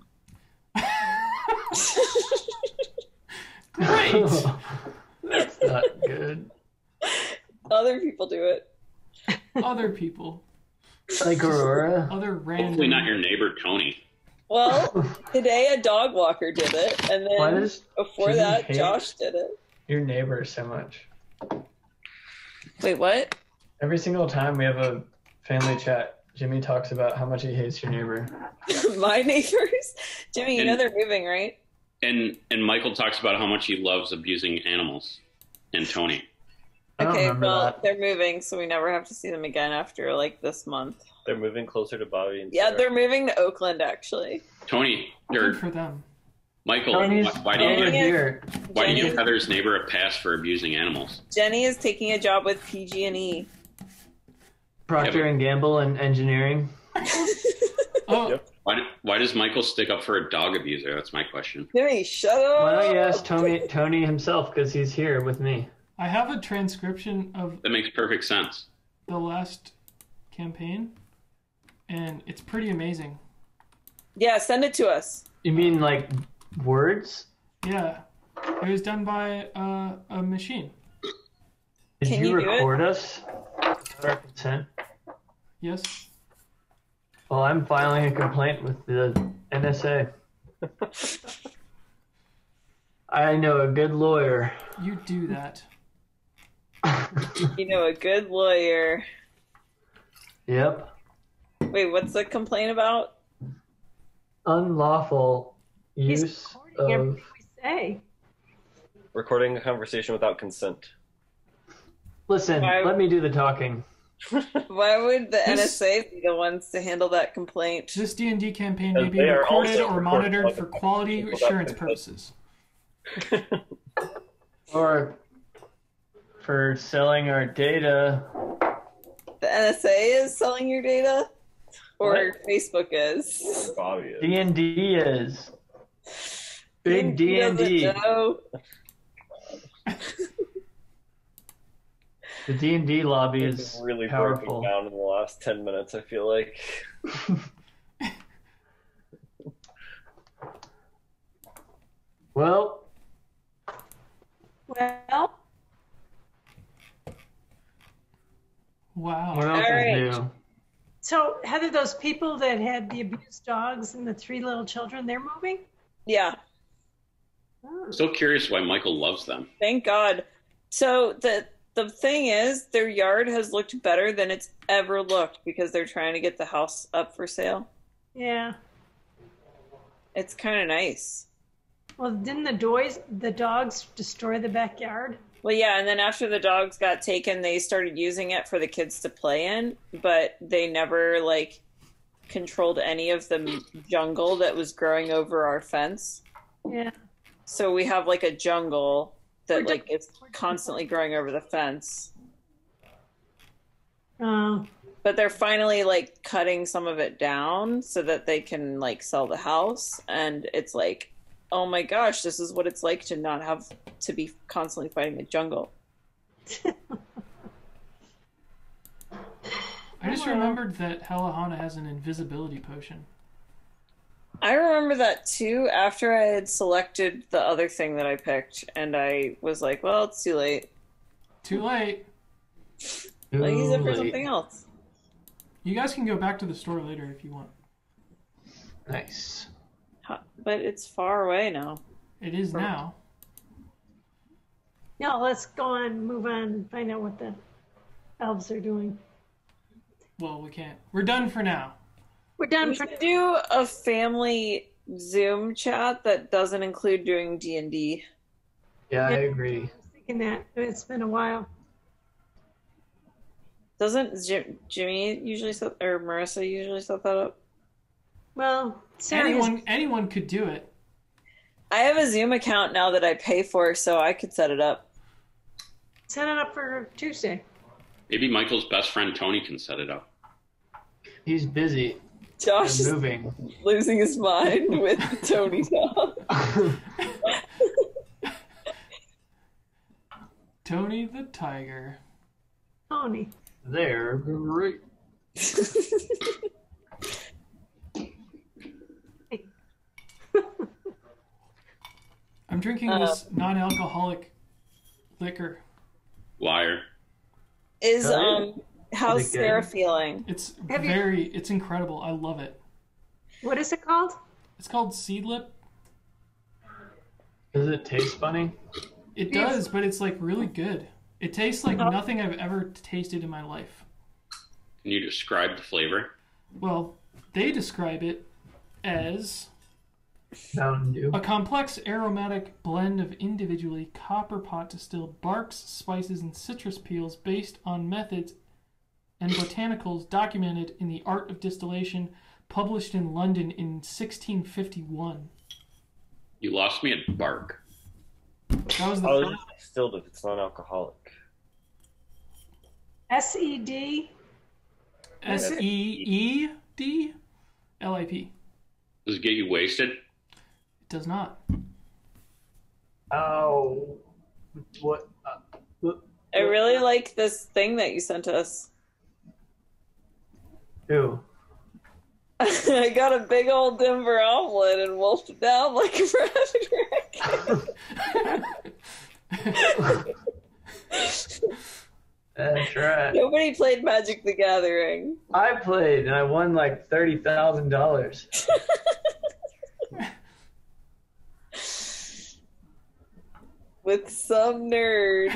Great. That's not good. Other people do it. Other people. Like Aurora? Other random. Hopefully not your neighbor Tony. Well, today a dog walker did it, and Why then does before Jimmy that, hate Josh did it. your neighbor so much? Wait, what? Every single time we have a family chat, Jimmy talks about how much he hates your neighbor. My neighbors? Jimmy, you know And- they're moving, right? And and Michael talks about how much he loves abusing animals. And Tony. I don't Okay, remember well, that. they're moving, so we never have to see them again after, like, this month. They're moving closer to Bobby and Yeah, Sarah. they're moving to Oakland, actually. Tony, Good or for them. Michael, Tony's why, why do you over give, Jenny- here. why do you give Jenny- Heather's neighbor a pass for abusing animals? Jenny is taking a job with P G and E. Procter and Gamble and engineering. Oh, Yep. Why, do, why does Michael stick up for a dog abuser? That's my question. Jimmy, shut up! Why don't you ask Tony, Tony himself because he's here with me? I have a transcription of That makes perfect sense. the last campaign, and it's pretty amazing. Yeah, send it to us. You mean like words? Yeah. It was done by uh, a machine. Did Can you you do it? record us? Without our consent? Yes. Well, I'm filing a complaint with the N S A. I know a good lawyer. You do that. You know, a good lawyer. Yep. Wait, what's the complaint about? Unlawful he's use recording of. everything we say. Recording a conversation without consent. Listen, Why- let me do the talking. Why would the N This- S A be the ones to handle that complaint? This D and D campaign may And be they are recorded also or recorded monitored like for a- quality without assurance consent. purposes. Or for selling our data. The N S A is selling your data? Or What? Facebook is? Bobby is. D and D is. Big D He and doesn't D. know. The D and D lobby It's is really powerful. broken down in the last ten minutes, I feel like. Well, Well, Heather, those people that had the abused dogs and the three little children, they're moving? Yeah. Oh. So curious why Michael loves them. Thank God. So the the thing is, their yard has looked better than it's ever looked because they're trying to get the house up for sale. Yeah. It's kind of nice. Well, didn't the dogs, the dogs destroy the backyard? Well, yeah, and then after the dogs got taken, they started using it for the kids to play in, but they never, like, controlled any of the jungle that was growing over our fence. Yeah. So we have, like, a jungle that, We're like, done- is constantly growing over the fence. Oh. But they're finally, like, cutting some of it down so that they can, like, sell the house. And it's like, oh my gosh, this is what it's like to not have to be constantly fighting the jungle. I just Well. remembered that Halahana has an invisibility potion. I remember that too after I had selected the other thing that I picked. And I was like, well, it's too late. Too late. Like, use it for Too late. something else. You guys can go back to the store later if you want. Nice. Huh, But it's far away now. It is now. No, let's go on, move on, and find out what the elves are doing. Well, we can't. We're done for now. We're done We for should do a family Zoom chat that doesn't include doing D and D. Yeah, I Yeah. agree. thinking that. It's been a while. Doesn't Jim, Jimmy usually set, or Marissa usually set that up? Well, Sarah has- Anyone, anyone could do it. I have a Zoom account now that I pay for, so I could set it up. set it up for Tuesday. Maybe Michael's best friend Tony can set it up. He's busy Josh and is moving. losing his mind with Tony now. Tony the Tiger. Tony. They're great. I'm drinking this non-alcoholic liquor. Liar. Is Oh, yeah. um how's Is it good? Sarah feeling? It's Have you- very, it's incredible. I love it. What is it called? It's called Seedlip. Does it taste funny? It Yes. does, but it's like really good. It tastes like nothing I've ever tasted in my life. Can you describe the flavor? Well, they describe it as Mountain Dew. a complex aromatic blend of individually copper pot distilled barks, spices, and citrus peels based on methods and botanicals documented in the Art of Distillation, published in London in sixteen fifty-one. You lost me at bark. That was the Oh, first. it's distilled if it's non-alcoholic. S E D. S E E D L I P. Does it get you wasted? It does not. Oh, what? Uh, what? I really like this thing that you sent us. Ew. I got a big old Denver omelet and wolfed it down like a rabbit raccoon. That's right. Nobody played Magic the Gathering. I played and I won like thirty thousand dollars. With some nerd.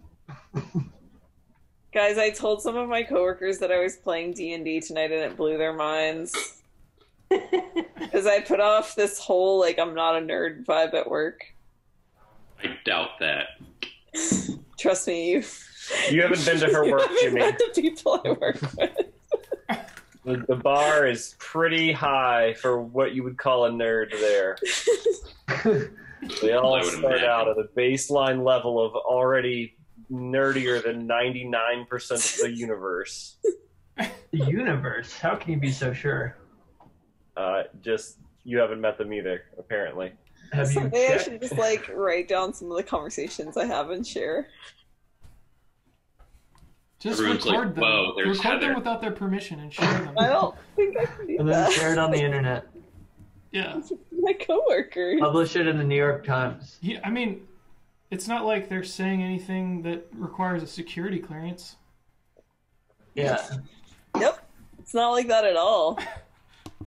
Guys, I told some of my coworkers that I was playing D and D tonight and it blew their minds. Because I put off this whole, like, I'm not a nerd vibe at work. I doubt that. Trust me, you, You haven't been to her you work, haven't Jimmy. met the people I work with. The, the bar is pretty high for what you would call a nerd there. They all I would start imagine. out at a baseline level of already nerdier than ninety-nine percent of the universe. The universe? How can you be so sure? Uh, just, you haven't met them either, apparently. Have you Someday I checked? should just, like, write down some of the conversations I have and share. Just Everyone's record like, them. "Whoa, there's record them Heather." without their permission and share them. I don't think I can do And then that. share it on the internet. Yeah. My coworkers. Publish it in the New York Times. Yeah, I mean, it's not like they're saying anything that requires a security clearance. Yeah. Yep. It's not like that at all.